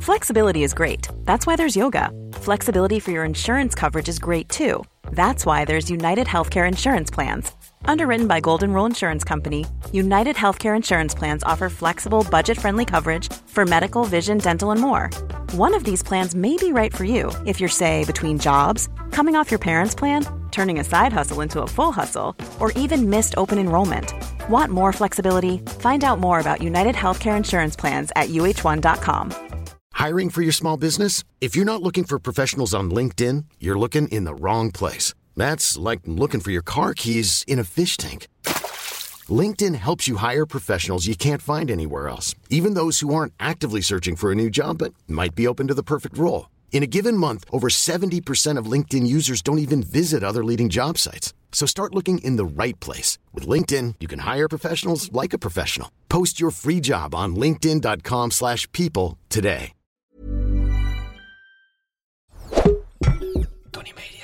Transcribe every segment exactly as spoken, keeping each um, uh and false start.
Flexibility is great. That's why there's yoga. Flexibility for your insurance coverage is great too. That's why there's United Healthcare Insurance Plans. Underwritten by Golden Rule Insurance Company, United Healthcare Insurance Plans offer flexible, budget-friendly coverage for medical, vision, dental, and more. One of these plans may be right for you if you're, say, between jobs, coming off your parents' plan, turning a side hustle into a full hustle, or even missed open enrollment. Want more flexibility? Find out more about United Healthcare Insurance Plans at U H one dot com. Hiring for your small business? If you're not looking for professionals on LinkedIn, you're looking in the wrong place. That's like looking for your car keys in a fish tank. LinkedIn helps you hire professionals you can't find anywhere else, even those who aren't actively searching for a new job but might be open to the perfect role. In a given month, over seventy percent of LinkedIn users don't even visit other leading job sites. So start looking in the right place. With LinkedIn, you can hire professionals like a professional. Post your free job on linkedin dot com slash people today. Tony Media.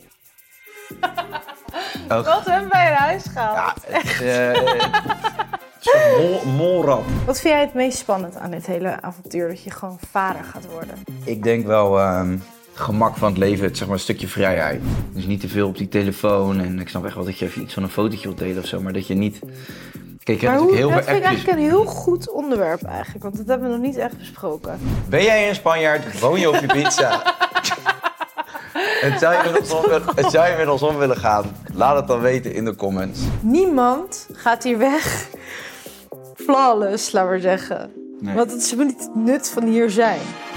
Wat hebben wij in huis gehaald? Ja, het, uh, mol, molrad. Wat vind jij het meest spannend aan dit hele avontuur? Dat je gewoon vader gaat worden? Ik denk wel uh, het gemak van het leven, het, zeg maar een stukje vrijheid. Dus niet te veel op die telefoon. En ik snap echt wel dat je even iets van een fotootje wilt delen of zo. Maar dat je niet... Kijk, je hebt natuurlijk heel dat veel vind appjes. ik eigenlijk een heel goed onderwerp eigenlijk. Want dat hebben we nog niet echt besproken. Ben jij een Spanjaard? Woon je op je pizza? En zou je, met ons om, en zou je met ons om willen gaan? Laat het dan weten in de comments. Niemand gaat hier weg flawless, laten we zeggen. Nee. Want het is niet het nut van hier zijn.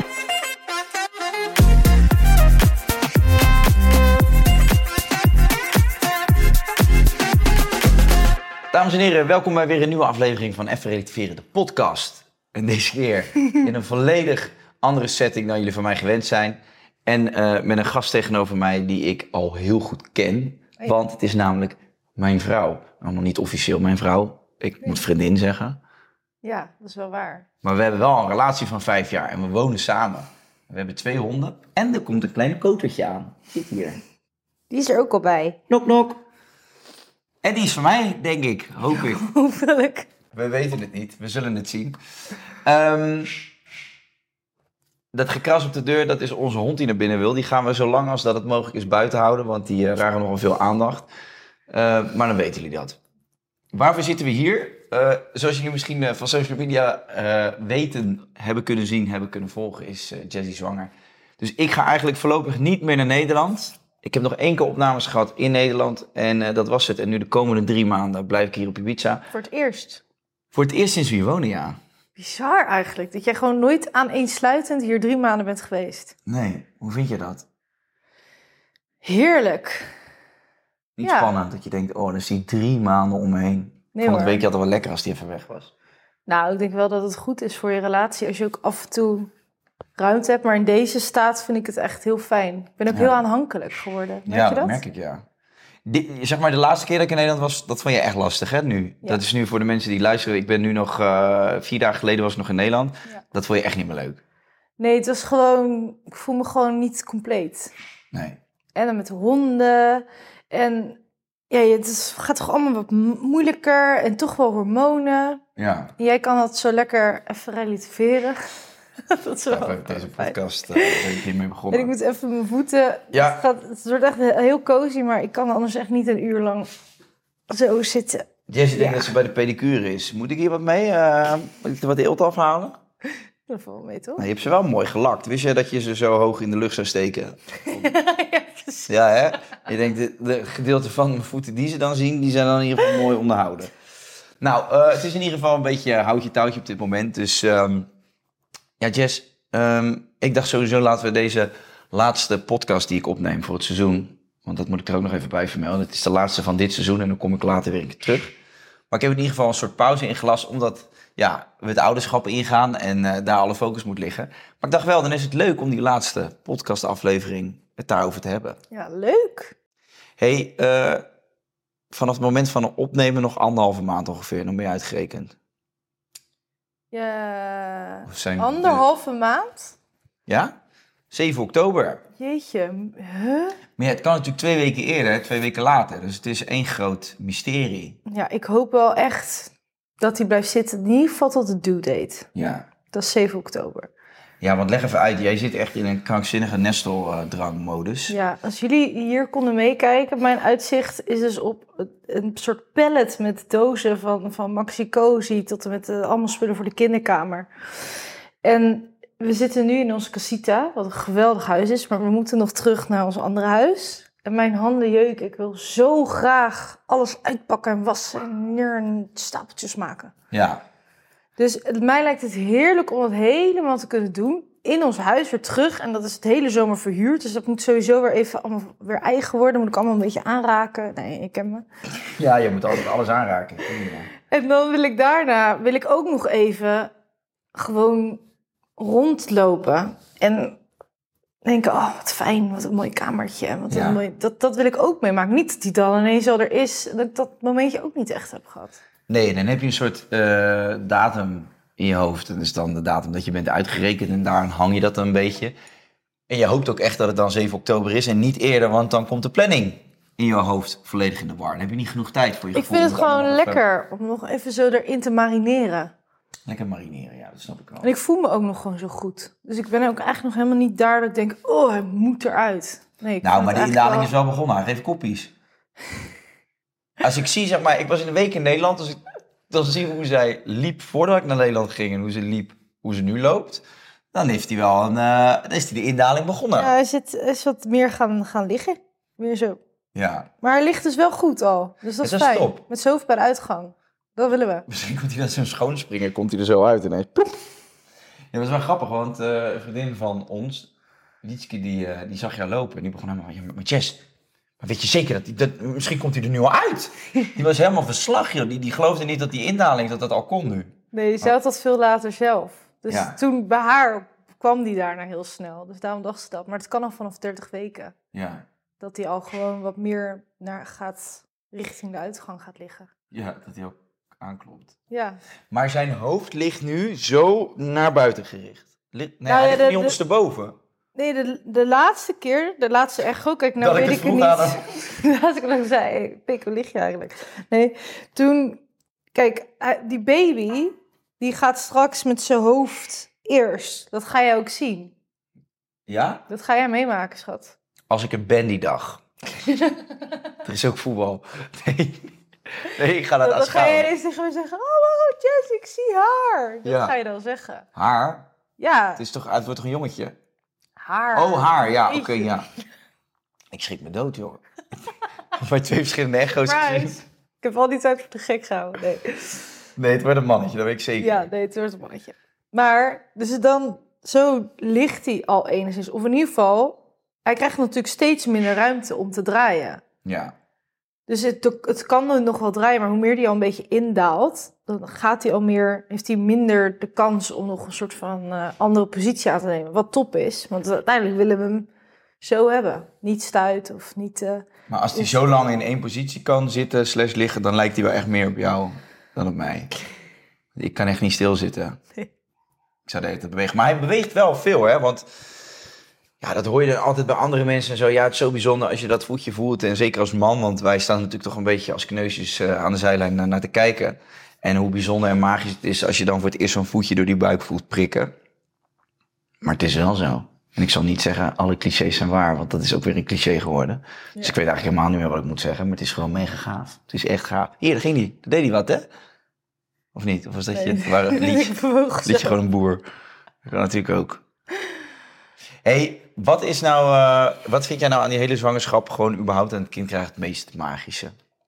Dames en heren, welkom bij weer een nieuwe aflevering van Even Relativeren, de podcast. En deze keer in een volledig andere setting dan jullie van mij gewend zijn. En uh, met een gast tegenover mij die ik al heel goed ken. Want het is namelijk mijn vrouw. Nou, nog niet officieel mijn vrouw. Ik moet vriendin zeggen. Ja, dat is wel waar. Maar we hebben wel een relatie van vijf jaar en we wonen samen. We hebben twee honden en er komt een klein kotertje aan. Zit hier. Die is er ook al bij. Nok, nok. En die is van mij, denk ik. Hoop ik. Hopelijk. We weten het niet. We zullen het zien. Um, dat gekras op de deur, dat is onze hond die naar binnen wil. Die gaan we zo lang als dat het mogelijk is buiten houden. Want die uh, vragen nogal veel aandacht. Uh, maar dan weten jullie dat. Waarvoor zitten we hier? Uh, zoals jullie misschien uh, van social media uh, weten, hebben kunnen zien, hebben kunnen volgen, is uh, Jessie zwanger. Dus ik ga eigenlijk voorlopig niet meer naar Nederland. Ik heb nog één keer opnames gehad in Nederland en uh, dat was het. En nu de komende drie maanden blijf ik hier op Ibiza. Voor het eerst. Voor het eerst sinds we hier wonen, ja. Bizar eigenlijk, dat jij gewoon nooit aaneensluitend hier drie maanden bent geweest. Nee, hoe vind je dat? Heerlijk. Niet Ja. spannend dat je denkt, oh, dan zie ik drie maanden om me heen. Nee, Van het hoor. weekje had het wel lekker als die even weg was. Nou, ik denk wel dat het goed is voor je relatie als je ook af en toe ruimte hebt. Maar in deze staat vind ik het echt heel fijn. Ik ben ook Ja. heel aanhankelijk geworden. Merk ja, je dat? merk ik, ja. Dit, zeg maar, de laatste keer dat ik in Nederland was, dat vond je echt lastig, hè, nu? Ja. Dat is nu voor de mensen die luisteren. Ik ben nu nog, uh, vier dagen geleden was ik nog in Nederland. Ja. Dat vond je echt niet meer leuk. Nee, het was gewoon... Ik voel me gewoon niet compleet. Nee. En dan met honden. En ja, het is, gaat toch allemaal wat mo- moeilijker. En toch wel hormonen. Ja. En jij kan dat zo lekker even relativeren. Dat is wel Ja, met deze fijn. podcast uh, ben ik hiermee begonnen. En ik moet even mijn voeten... Ja. Het, gaat, het wordt echt heel cozy, maar ik kan anders echt niet een uur lang zo zitten. Jessie denkt Ja. dat ze bij de pedicure is. Moet ik hier wat mee? Uh, moet ik er wat eelt afhalen? Dat valt wel mee, toch? Nou, je hebt ze wel mooi gelakt. Wist je dat je ze zo hoog in de lucht zou steken? Ja, precies. Ja, hè? Je denkt, de, de gedeelte van mijn voeten die ze dan zien, die zijn dan in ieder geval mooi onderhouden. Nou, uh, het is in ieder geval een beetje houtje touwtje op dit moment. Dus um, ja, Jess, um, ik dacht sowieso laten we deze laatste podcast die ik opneem voor het seizoen, want dat moet ik er ook nog even bij vermelden. Het is de laatste van dit seizoen en dan kom ik later weer een keer terug. Maar ik heb in ieder geval een soort pauze ingelast, omdat ja, we het ouderschap ingaan en uh, daar alle focus moet liggen. Maar ik dacht wel, dan is het leuk om die laatste podcastaflevering het daarover te hebben. Ja, leuk. Hey, uh, vanaf het moment van het opnemen nog anderhalve maand ongeveer, dan ben je uitgerekend. Ja, Of zijn- anderhalve maand? Ja? zeven oktober. Jeetje, huh? Maar ja, het kan natuurlijk twee weken eerder, twee weken later. Dus het is één groot mysterie. Ja, ik hoop wel echt dat hij blijft zitten. In ieder geval tot de due date. Ja. Dat is zeven oktober. Ja, want leg even uit. Jij zit echt in een krankzinnige nesteldrangmodus. Ja, als jullie hier konden meekijken, mijn uitzicht is dus op een soort pallet met dozen van, van Maxi Cosi tot en met uh, allemaal spullen voor de kinderkamer. En we zitten nu in onze casita, wat een geweldig huis is, maar we moeten nog terug naar ons andere huis. En mijn handen jeuken. Ik wil zo graag alles uitpakken en wassen en neer en stapeltjes maken. Ja. Dus het, mij lijkt het heerlijk om dat helemaal te kunnen doen. In ons huis weer terug. En dat is het hele zomer verhuurd. Dus dat moet sowieso weer even allemaal weer eigen worden. Moet ik allemaal een beetje aanraken. Nee, ik ken me. Ja, je moet altijd alles aanraken. Ja. En dan wil ik daarna, wil ik ook nog even gewoon rondlopen. En denken, oh wat fijn, wat een mooi kamertje. Wat Ja. een mooi, dat, dat wil ik ook meemaken. Niet dat die dan ineens al er is. Dat ik dat momentje ook niet echt heb gehad. Nee, dan heb je een soort uh, datum in je hoofd. En dat is dan de datum dat je bent uitgerekend en daar hang je dat een beetje. En je hoopt ook echt dat het dan zeven oktober is en niet eerder, want dan komt de planning in je hoofd volledig in de war. Dan heb je niet genoeg tijd voor je Ik gevoel. vind het om gewoon allemaal nog lekker om nog even zo erin te marineren. Lekker marineren, ja, dat snap ik wel. En ik voel me ook nog gewoon zo goed. Dus ik ben ook eigenlijk nog helemaal niet daar dat ik denk, oh, hij moet eruit. Nee, ik Nou, vind maar de het indaling eigenlijk is wel begonnen. Hij geeft koppies. Als ik zie, zeg maar, ik was in een week in Nederland, dus ik dan zie hoe zij liep voordat ik naar Nederland ging en hoe ze liep, hoe ze nu loopt, dan heeft hij wel een, uh, dan is hij de indaling begonnen. Ja, hij zit, hij is wat meer gaan, gaan liggen. Meer zo. Ja. Maar hij ligt dus wel goed al. Dus dat is Dat is fijn. top. Met zoveel bij de uitgang. Dat willen we. Misschien komt hij dan zo'n schoonspringer, komt hij er zo uit ineens. Ploep. Ja, dat is wel grappig, want uh, een vriendin van ons, Lietske, die, uh, die zag jou lopen en die begon helemaal, ja, maar Jess, maar weet je zeker dat, die, dat misschien komt hij er nu al uit? Die was helemaal verslag, joh. Die, die geloofde niet dat die indaling, dat dat al kon nu. Nee, zij had dat veel later zelf. Dus Ja. toen bij haar kwam die daarna heel snel. Dus daarom dacht ze dat. Maar het kan al vanaf dertig weken. Ja, Dat hij al gewoon wat meer naar gaat, richting de uitgang gaat liggen. ja, dat hij ook aanklopt. Ja. Maar zijn hoofd ligt nu zo naar buiten gericht. Ligt, nee, Nou hij ja, ligt de- niet de- ondersteboven. Nee, de, de laatste keer, de laatste echo, kijk, nou Dat ik weet het ik het vroeg niet. Laat ik nog zei, hey, pik, hoe lig je eigenlijk? Nee, toen, kijk, hij- die baby, die gaat straks met zijn hoofd eerst. Dat ga jij ook zien. Ja? Dat ga jij meemaken, schat. Als ik er ben die dag. Er is ook voetbal. Nee, nee ik ga dat Dan, dan ga jij aanschouwen. eens tegen me zeggen, oh wow, Jess, ik zie haar. Dat Ja. ga je dan zeggen. Haar? Ja, Het, is toch, het wordt toch een jongetje? haar. Oh, haar, ja, oké, Jeetje. ja. Ik schrik me dood, joh. Bij twee verschillende echo's Surprise. gezien. Ik heb al die tijd voor de gek gehouden. Nee. Nee, het wordt een mannetje, dat weet ik zeker. Ja, nee, het wordt een mannetje. Maar, dus dan, zo ligt hij al enigszins. Of in ieder geval, hij krijgt natuurlijk steeds minder ruimte om te draaien. Ja. Dus het, het kan er nog wel draaien, maar hoe meer hij al een beetje indaalt, dan gaat hij al meer, heeft hij minder de kans om nog een soort van uh, andere positie aan te nemen. Wat top is, want uiteindelijk willen we hem zo hebben. Niet stuiten of niet... Uh, Maar als hij zo lang in één positie kan zitten, slash liggen, dan lijkt hij wel echt meer op jou dan op mij. Ik kan echt niet stilzitten. Nee. Ik zou de hele tijd bewegen. Maar hij beweegt wel veel, hè, want... Ja, dat hoor je dan altijd bij andere mensen en zo. Ja, het is zo bijzonder als je dat voetje voelt. En zeker als man, want wij staan natuurlijk toch een beetje als kneusjes uh, aan de zijlijn naar, naar te kijken. En hoe bijzonder en magisch het is als je dan voor het eerst zo'n voetje door die buik voelt prikken. Maar het is wel zo. En ik zal niet zeggen, alle clichés zijn waar, want dat is ook weer een cliché geworden. Ja. Dus ik weet eigenlijk helemaal niet meer wat ik moet zeggen, maar het is gewoon mega gaaf. Het is echt gaaf. Hier, daar ging die. Daar deed hij wat, hè? Of niet? Of was dat Nee. je? Waar, liedje, liedje gewoon een boer. Dat kan natuurlijk ook. Hey, wat is nou, uh, wat vind jij nou aan die hele zwangerschap gewoon überhaupt aan het kind krijgt het meest magische?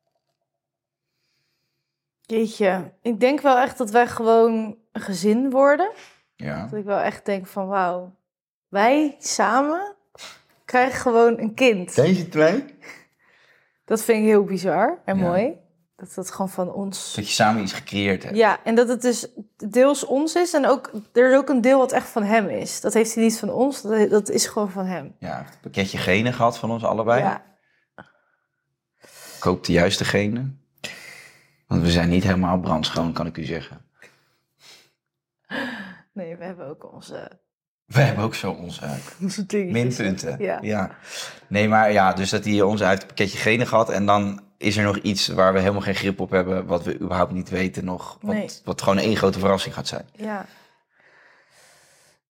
Jeetje, ik denk wel echt dat wij gewoon een gezin worden. Ja. Dat ik wel echt denk van wauw, wij samen krijgen gewoon een kind. Deze twee? Dat vind ik heel bizar en Ja. mooi. Dat dat gewoon van ons... Dat je samen iets gecreëerd hebt. Ja, en dat het dus deels ons is en ook er is ook een deel wat echt van hem is. Dat heeft hij niet van ons, dat, dat is gewoon van hem. Ja, hij heeft een pakketje genen gehad van ons allebei. Ja, Koop de juiste genen. Want we zijn niet helemaal brandschoon, kan ik u zeggen. nee, we hebben ook onze, We hebben ook zo onze onze dingetjes. minpunten. Ja. ja. Nee, maar ja, dus dat hij ons uit het pakketje genen gehad. En dan is er nog iets waar we helemaal geen grip op hebben. Wat we überhaupt niet weten nog. Wat, Nee. wat gewoon één grote verrassing gaat zijn. Ja.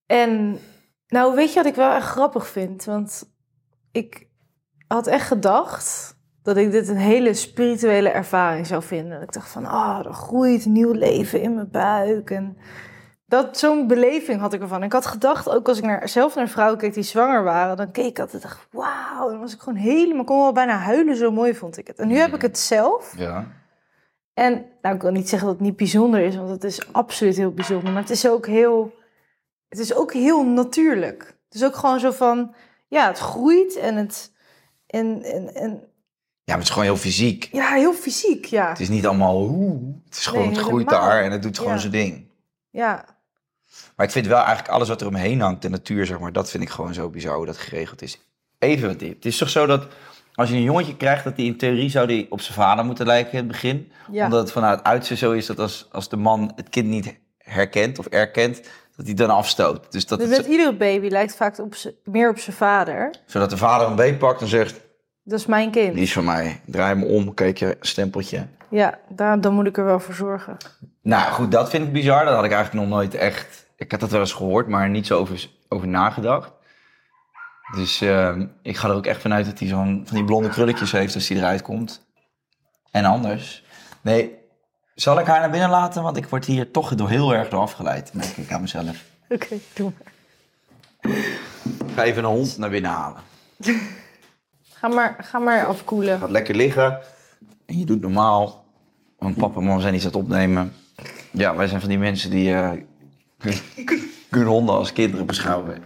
En nou, weet je wat ik wel echt grappig vind? Want ik had echt gedacht dat ik dit een hele spirituele ervaring zou vinden. Ik dacht van, oh, er groeit een nieuw leven in mijn buik. En dat, zo'n beleving had ik ervan. Ik had gedacht, ook als ik naar, zelf naar vrouwen keek die zwanger waren, dan keek ik altijd, dacht, wauw. Dan was ik gewoon helemaal, ik kon wel bijna huilen, zo mooi vond ik het. En nu heb ik het zelf. Ja. En nou, ik wil niet zeggen dat het niet bijzonder is, want het is absoluut heel bijzonder. Maar het is ook heel, het is ook heel natuurlijk. Het is ook gewoon zo van, ja, het groeit en het, en, en, en Ja, maar het is gewoon heel fysiek. ja, heel fysiek, ja. Het is niet allemaal hoe. Het is gewoon, Nee, het groeit helemaal. daar en het doet gewoon Ja. zijn ding. Ja, Maar ik vind wel eigenlijk alles wat er omheen hangt, de natuur, zeg maar, dat vind ik gewoon zo bizar hoe dat geregeld is. Even wat dit. Het is toch zo dat als je een jongetje krijgt, dat die in theorie zou die op zijn vader moeten lijken in het begin. ja. Omdat het vanuit het uiterste zo is dat als, als de man het kind niet herkent of erkent, dat hij dan afstoot. Dus dat Dus het met zo- iedere baby lijkt vaak op z'n- meer op zijn vader. zodat de vader een beet en zegt, Dat is mijn kind. die is van mij. Draai me om, kijk je, stempeltje. Ja, daar, dan moet ik er wel voor zorgen. Nou goed, dat vind ik bizar. Dat had ik eigenlijk nog nooit echt... Ik had dat wel eens gehoord, maar niet zo over, over nagedacht. Dus uh, ik ga er ook echt vanuit dat hij zo'n van die blonde krulletjes heeft als hij eruit komt. En anders. Nee, zal ik haar naar binnen laten? Want ik word hier toch door heel erg door afgeleid, merk ik aan mezelf. Oké, okay, doe maar. Ik ga even een hond naar binnen halen. Ga maar, ga maar afkoelen. Gaat lekker liggen. En je doet normaal. Want papa en mama zijn iets aan het opnemen. Ja, wij zijn van die mensen die uh, kunnen honden als kinderen beschouwen.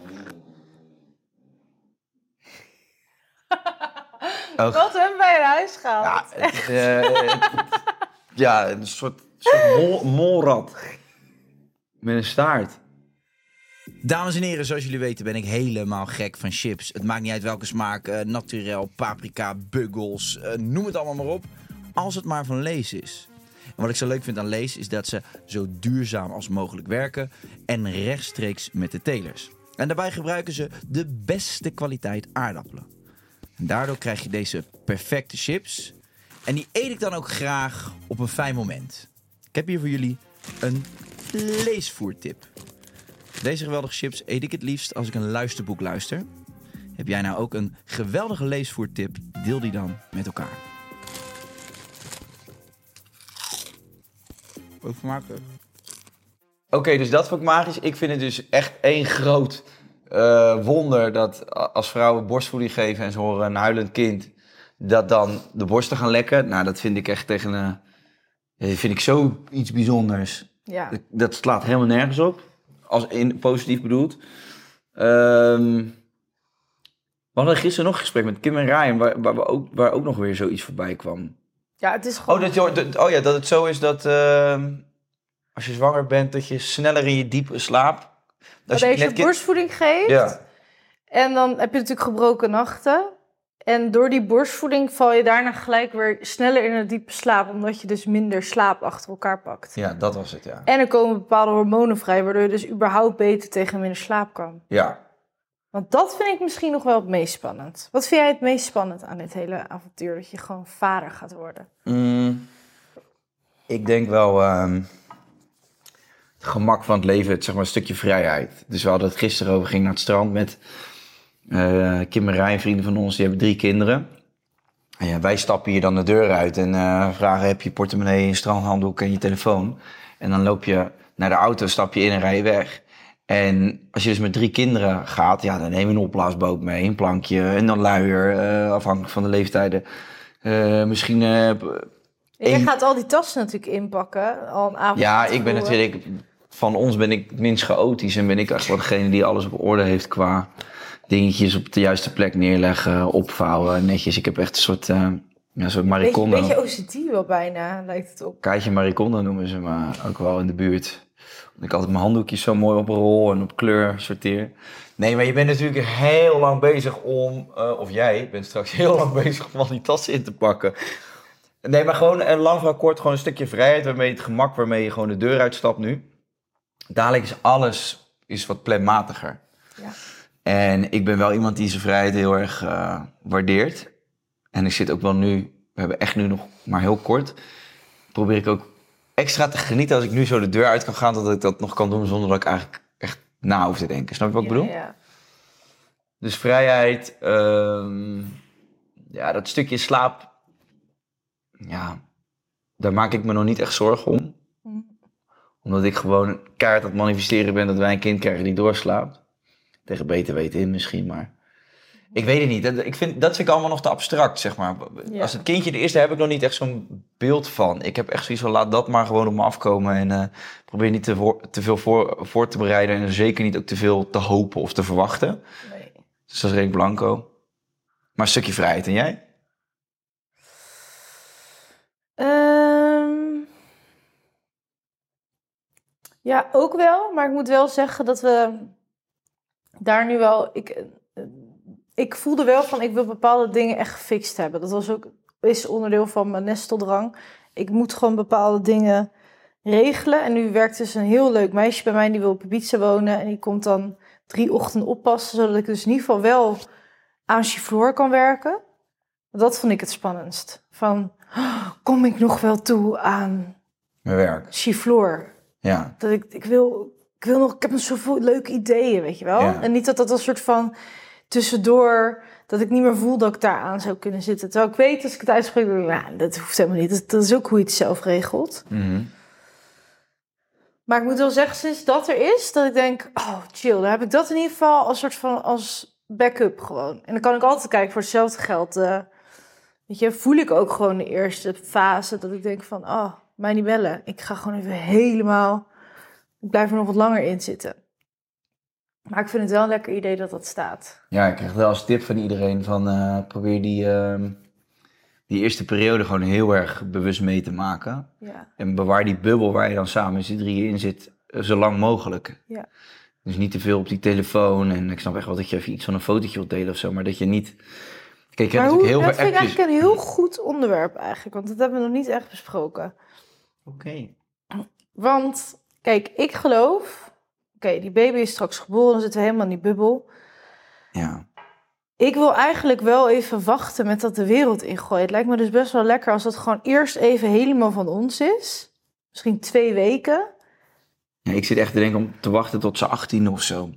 Oh. Wat hebben wij in huis gehaald? Ja, het, uh, het, ja, een soort, soort mol, molrat. Met een staart. Dames en heren, zoals jullie weten ben ik helemaal gek van chips. Het maakt niet uit welke smaak, uh, naturel, paprika, buggles, uh, noem het allemaal maar op. Als het maar van Lay's is. En wat ik zo leuk vind aan Lay's is dat ze zo duurzaam als mogelijk werken en rechtstreeks met de telers. En daarbij gebruiken ze de beste kwaliteit aardappelen. En daardoor krijg je deze perfecte chips. En die eet ik dan ook graag op een fijn moment. Ik heb hier voor jullie een leesvoertip. Deze geweldige chips eet ik het liefst als ik een luisterboek luister. Heb jij nou ook een geweldige leesvoertip? Deel die dan met elkaar. Ook smakelijk. Oké, okay, dus dat vond ik magisch. Ik vind het dus echt één groot uh, wonder dat als vrouwen borstvoeding geven en ze horen een huilend kind, dat dan de borsten gaan lekken. Nou, dat vind ik echt tegen een... Uh, vind ik zo iets bijzonders. Ja. Dat, dat slaat helemaal nergens op. Als in positief bedoeld. Um, we hadden gisteren nog een gesprek met Kim en Ryan, waar, waar, we ook, waar ook nog weer zoiets voorbij kwam. Ja, het is gewoon... Oh, dat, je, oh ja, dat het zo is dat uh, als je zwanger bent, dat je sneller in je diepe slaap... Als je, je kind... borstvoeding geeft, ja. En dan heb je natuurlijk gebroken nachten. En door die borstvoeding val je daarna gelijk weer sneller in een diepe slaap, omdat je dus minder slaap achter elkaar pakt. Ja, dat was het, ja. En er komen bepaalde hormonen vrij, waardoor je dus überhaupt beter tegen minder slaap kan. Ja. Want dat vind ik misschien nog wel het meest spannend. Wat vind jij het meest spannend aan dit hele avontuur? Dat je gewoon vader gaat worden. Mm, ik denk wel um, het gemak van het leven, het, zeg maar een stukje vrijheid. Dus we hadden het gisteren over, gingen naar het strand met uh, Kim en Rijn, vrienden van ons, die hebben drie kinderen. En ja, wij stappen hier dan de deur uit en uh, vragen, heb je portemonnee, een strandhanddoek en je telefoon? En dan loop je naar de auto, stap je in en rij je weg. En als je dus met drie kinderen gaat, ja, dan neem je een opblaasboot mee, een plankje, en dan luier, uh, afhankelijk van de leeftijden. Uh, misschien... Uh, Jij een... gaat al die tassen natuurlijk inpakken, al een avond. Ja, ik ben natuurlijk... Van ons ben ik het minst chaotisch en ben ik echt wel degene die alles op orde heeft qua dingetjes op de juiste plek neerleggen, opvouwen, netjes. Ik heb echt een soort, uh, ja, soort Marie Kondo. Een beetje O C D wel bijna, lijkt het op. Kaatje Marie Kondo noemen ze me ook wel in de buurt. Ik altijd mijn handdoekjes zo mooi op rol en op kleur sorteer. Nee, maar je bent natuurlijk heel lang bezig om... Uh, of jij bent straks heel lang bezig om al die tassen in te pakken. Nee, maar gewoon een lang verhaal kort, gewoon een stukje vrijheid, waarmee het gemak waarmee je gewoon de deur uitstapt nu. Dadelijk is alles is wat planmatiger. Ja. En ik ben wel iemand die zijn vrijheid heel erg uh, waardeert. En ik zit ook wel nu, we hebben echt nu nog maar heel kort, probeer ik ook extra te genieten als ik nu zo de deur uit kan gaan, dat ik dat nog kan doen zonder dat ik eigenlijk echt na hoef te denken. Snap je wat ik Ja, bedoel? ja. Dus vrijheid, um, ja, dat stukje slaap, ja, daar maak ik me nog niet echt zorgen om. Mm. Omdat ik gewoon keihard aan het manifesteren ben dat wij een kind krijgen die doorslaapt. Tegen beter weten in misschien, maar... Ik weet het niet. Dat, ik vind, dat vind ik allemaal nog te abstract, zeg maar. Ja. Als het kindje er is, daar heb ik nog niet echt zo'n beeld van. Ik heb echt zoiets van, laat dat maar gewoon op me afkomen. En uh, probeer niet te, voor, te veel voor, voor te bereiden. En zeker niet ook te veel te hopen of te verwachten. Nee. Dus dat is redelijk blanco. Maar een stukje vrijheid. En jij? Um, ja, ook wel. Maar ik moet wel zeggen dat we daar nu wel... Ik, ik voelde wel van, ik wil bepaalde dingen echt gefixt hebben. Dat was ook is onderdeel van mijn nesteldrang. Ik moet gewoon bepaalde dingen regelen. En nu werkt dus een heel leuk meisje bij mij, die wil op Ibiza wonen. En die komt dan drie ochtenden oppassen, zodat ik dus in ieder geval wel aan Chiflor kan werken. Dat vond ik het spannendst. Van, oh, kom ik nog wel toe aan Mijn werk. Chiflor? Ja. Dat ik, ik wil, ik wil nog, ik heb nog zoveel leuke ideeën, weet je wel? Ja. En niet dat dat een soort van tussendoor, dat ik niet meer voel dat ik daar aan zou kunnen zitten. Terwijl ik weet, als ik het uitspreek, dan denk ik, nou, dat hoeft helemaal niet. Dat, dat is ook hoe je het zelf regelt. Mm-hmm. Maar ik moet wel zeggen, sinds dat er is, dat ik denk, oh chill, dan heb ik dat in ieder geval als soort van, als backup gewoon. En dan kan ik altijd kijken voor hetzelfde geld. Uh, weet je, voel ik ook gewoon de eerste fase, dat ik denk van, oh, mij niet bellen. Ik ga gewoon even helemaal, ik blijf er nog wat langer in zitten. Maar ik vind het wel een lekker idee dat dat staat. Ja, ik krijg wel als tip van iedereen van uh, probeer die, uh, die eerste periode gewoon heel erg bewust mee te maken. Ja. En bewaar die bubbel waar je dan samen met z'n drieën in zit, uh, zo lang mogelijk. Ja. Dus niet te veel op die telefoon. En ik snap echt wel dat je even iets van een fotootje wilt delen of zo, maar dat je niet... Kijk, je Maar hebt hoe, natuurlijk heel dat veel vind ik appjes. eigenlijk een heel goed onderwerp eigenlijk, want dat hebben we nog niet echt besproken. Oké. Okay. Want, kijk, ik geloof... Oké, okay, die baby is straks geboren, dan zitten we helemaal in die bubbel. Ja. Ik wil eigenlijk wel even wachten met dat de wereld ingooien. Het lijkt me dus best wel lekker als dat gewoon eerst even helemaal van ons is. Misschien twee weken. Ja, ik zit echt te denken om te wachten tot ze achttien of zo.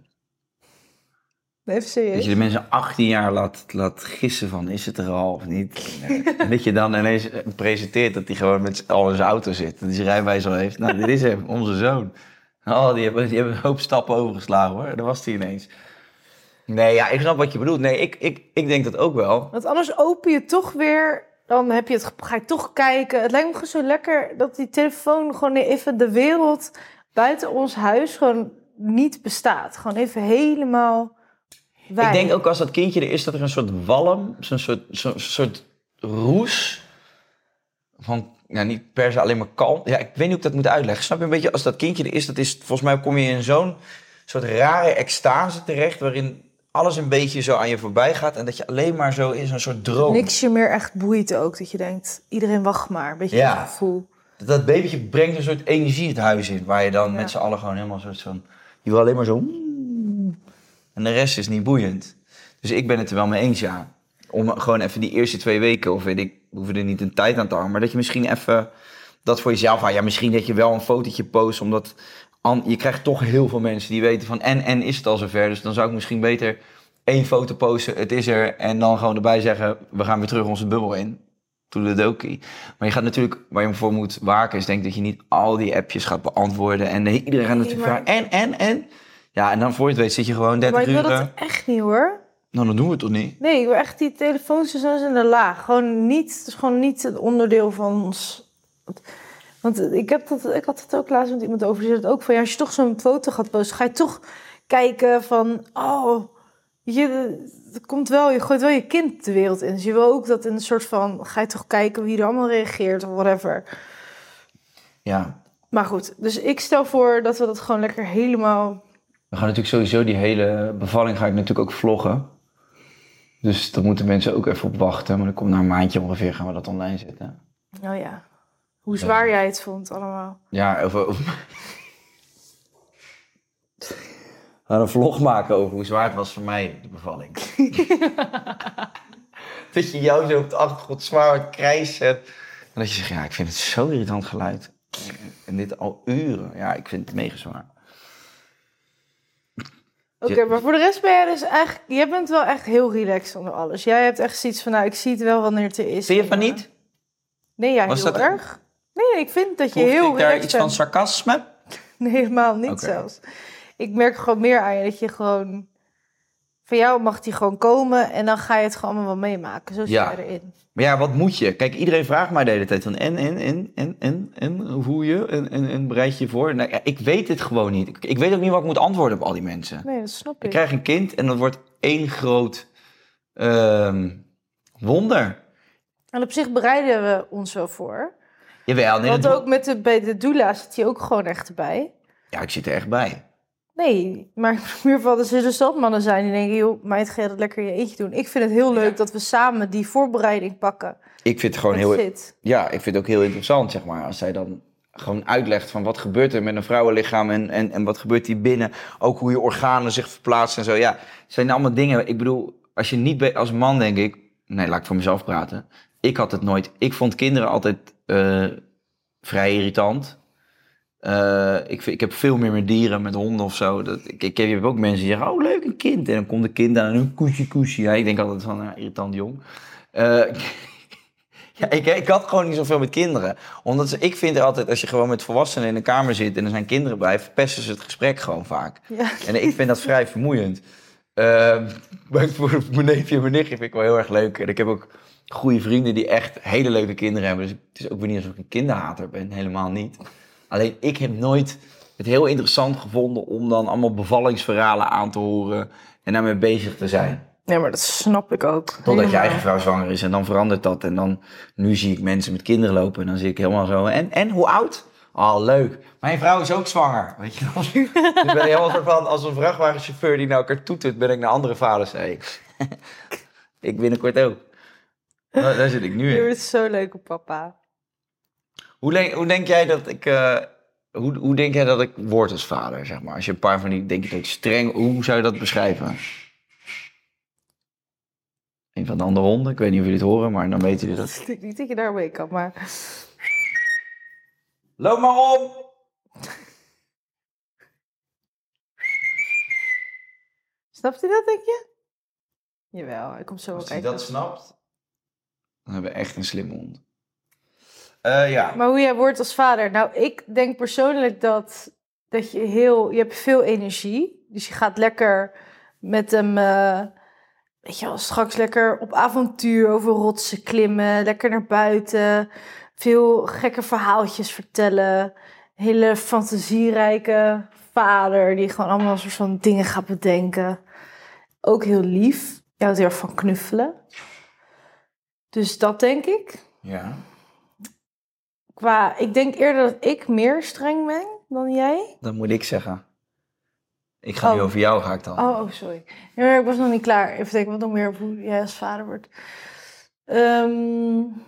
Even serieus. Dat je de mensen achttien jaar laat, laat gissen van, is het er al of niet? En dat je dan ineens presenteert dat hij gewoon met al in zijn auto zit. En die zijn rijbewijs al heeft. Nou, dit is hem, onze zoon. Oh, die hebben, die hebben een hoop stappen overgeslagen hoor. Daar was hij ineens. Nee, ja, ik snap wat je bedoelt. Nee, ik, ik, ik denk dat ook wel. Want anders open je toch weer... Dan heb je het, ga je toch kijken. Het lijkt me gewoon zo lekker dat die telefoon gewoon even de wereld buiten ons huis gewoon niet bestaat. Gewoon even helemaal wij. Ik denk ook als dat kindje er is, dat er een soort walm, zo'n soort, zo'n soort roes van... Ja, niet per se alleen maar kalm. Ja, ik weet niet hoe ik dat moet uitleggen. Snap je een beetje, als dat kindje er is, dat is... Volgens mij kom je in zo'n soort rare extase terecht, waarin alles een beetje zo aan je voorbij gaat en dat je alleen maar zo in zo'n soort droom... Niks je meer echt boeit ook, dat je denkt, iedereen wacht maar. Een beetje Ja. dat gevoel. Dat, dat babytje brengt een soort energie het huis in, waar je dan Ja. met z'n allen gewoon helemaal soort van... Je wil alleen maar zo... En de rest is niet boeiend. Dus ik ben het er wel mee eens, ja. Om gewoon even die eerste twee weken, of weet ik, hoeven er niet een tijd aan te hangen, maar dat je misschien even dat voor jezelf houdt. Ja, misschien dat je wel een fotootje post, omdat an, je krijgt toch heel veel mensen die weten van en en is het al zover. Dus dan zou ik misschien beter één foto posten, het is er, en dan gewoon erbij zeggen, we gaan weer terug onze bubbel in. Toedeledokie. Maar je gaat natuurlijk, waar je voor moet waken, is denk ik dat je niet al die appjes gaat beantwoorden en iedereen gaat natuurlijk maar- vragen en en en. Ja, en dan voor je het weet zit je gewoon dertig Maar ik wil uur... dat echt niet hoor. Nou, dan doen we het toch niet? Nee, ik wil echt die telefoons dus in de laag. Gewoon niet, het is gewoon niet een onderdeel van ons. Want ik, heb dat, ik had het ook laatst met iemand over. Die zei het ook van, ja, als je toch zo'n foto gaat posten, ga je toch kijken van, oh, je, het komt wel, je gooit wel je kind de wereld in. Dus je wil ook dat in een soort van, ga je toch kijken wie er allemaal reageert of whatever. Ja. Maar goed, dus ik stel voor dat we dat gewoon lekker helemaal... We gaan natuurlijk sowieso die hele bevalling ga ik natuurlijk ook vloggen. Dus daar moeten mensen ook even op wachten. Maar dan komt na een maandje ongeveer gaan we dat online zetten. Oh ja, hoe zwaar jij het vond allemaal. Ja, over... over... We gaan een vlog maken over hoe zwaar het was voor mij, de bevalling. Dat je jou zo op de achtergrond zwaar het krijs zet. En dat je zegt, ja, ik vind het zo irritant geluid. En dit al uren. Ja, ik vind het mega zwaar. Oké, okay, maar voor de rest ben jij dus eigenlijk... Jij bent wel echt heel relaxed onder alles. Jij hebt echt zoiets van, nou, ik zie het wel wanneer het er is. Vind je van niet? Nee, ja, Was heel dat... erg. Nee, ik vind dat je Proef heel ik daar relaxed iets bent. van sarcasme? Nee, helemaal niet Okay. zelfs. Ik merk gewoon meer aan je dat je gewoon... Van jou mag die gewoon komen en dan ga je het gewoon allemaal wel meemaken. Zo zit Ja. jij erin. Maar ja, wat moet je? Kijk, iedereen vraagt mij de hele tijd van en, en, en, en, en, en, hoe voel je? En, en, en bereid je je voor? Nou, ja, ik weet het gewoon niet. Ik, ik weet ook niet wat ik moet antwoorden op al die mensen. Nee, dat snap ik. Ik krijg een kind en dat wordt één groot uh, wonder. En op zich bereiden we ons wel voor. Jawel, nee, Want dat ook met de, bij de doula zit hij ook gewoon echt erbij. Ja, ik zit er echt bij. Nee, maar in ieder geval, er zullen stadmannen zijn die denken... joh, meid, ga je dat lekker in je eentje doen. Ik vind het heel leuk ja. dat we samen die voorbereiding pakken. Ik vind het gewoon het heel... Fit. Ja, ik vind het ook heel interessant, zeg maar. Als zij dan gewoon uitlegt van wat gebeurt er met een vrouwenlichaam... en, en, en wat gebeurt hier binnen. Ook hoe je organen zich verplaatsen en zo. Ja, het zijn allemaal dingen... Ik bedoel, als je niet... Be- als man denk ik... Nee, laat ik voor mezelf praten. Ik had het nooit... Ik vond kinderen altijd uh, vrij irritant... Uh, ik, ik heb veel meer met dieren, met honden of zo. Dat, ik, ik heb ook mensen die zeggen, oh leuk, een kind. En dan komt een kind aan en een koesje koesje. Ja, ik denk altijd van, ja, irritant jong. Uh, ja, ik, ik had gewoon niet zoveel met kinderen. Omdat ze, ik vind altijd, als je gewoon met volwassenen in een kamer zit... en er zijn kinderen bij, verpesten ze het gesprek gewoon vaak. Ja. En ik vind dat vrij vermoeiend. Uh, voor mijn neefje en mijn nichtje vind ik wel heel erg leuk. En ik heb ook goede vrienden die echt hele leuke kinderen hebben. Dus het is ook weer niet alsof ik een kinderhater ben, helemaal niet. Alleen ik heb nooit het heel interessant gevonden om dan allemaal bevallingsverhalen aan te horen en daarmee bezig te zijn. Ja, maar dat snap ik ook. Totdat helemaal. je eigen vrouw zwanger is en dan verandert dat. En dan, nu zie ik mensen met kinderen lopen en dan zie ik helemaal zo. En, en hoe oud? Oh, leuk. Mijn vrouw is ook zwanger. Weet je wel? Dus ben ik helemaal soort van, als een vrachtwagenchauffeur die naar elkaar toetert, ben ik naar andere vaders. Hey. Ik binnenkort ook. Nou, daar zit ik nu in. Je wordt zo leuk op papa. Hoe denk, hoe denk jij dat ik... Uh, hoe, hoe denk jij dat ik word als vader, zeg maar? Als je een paar van die, denk je dat streng... Hoe zou je dat beschrijven? Een van de andere honden. Ik weet niet of jullie het horen, maar dan weten jullie dat. Ik denk niet dat je daarmee kan, maar... Loop maar om! Snapt hij dat, denk je? Jawel, hij komt zo wel Als kijken. hij dat snapt, dan hebben we echt een slimme hond. Uh, ja. Maar hoe jij wordt als vader? Nou, ik denk persoonlijk dat, dat je heel... Je hebt veel energie. Dus je gaat lekker met hem... Uh, weet je wel, straks lekker op avontuur over rotsen klimmen. Lekker naar buiten. Veel gekke verhaaltjes vertellen. Hele fantasierijke vader die gewoon allemaal een soort van dingen gaat bedenken. Ook heel lief. Je houdt heel erg van knuffelen. Dus dat denk ik. Ja. Qua, ik denk eerder dat ik meer streng ben dan jij. Dat moet ik zeggen. Ik ga oh. nu over jou, ga ik dan. Oh, oh sorry. Ja, maar ik was nog niet klaar. Even denken wat nog meer over hoe jij als vader wordt. Um,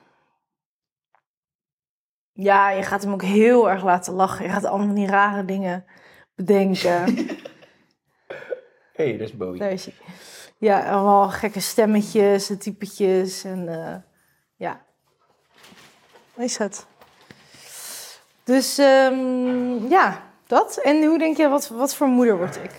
ja, je gaat hem ook heel erg laten lachen. Je gaat allemaal die rare dingen bedenken. Hé, hey, dat is Bowie. Daar is hij. Ja, allemaal gekke stemmetjes en typetjes. En uh, ja... Is het. Dus um, ja, dat. En hoe denk je, wat, wat voor moeder word ik?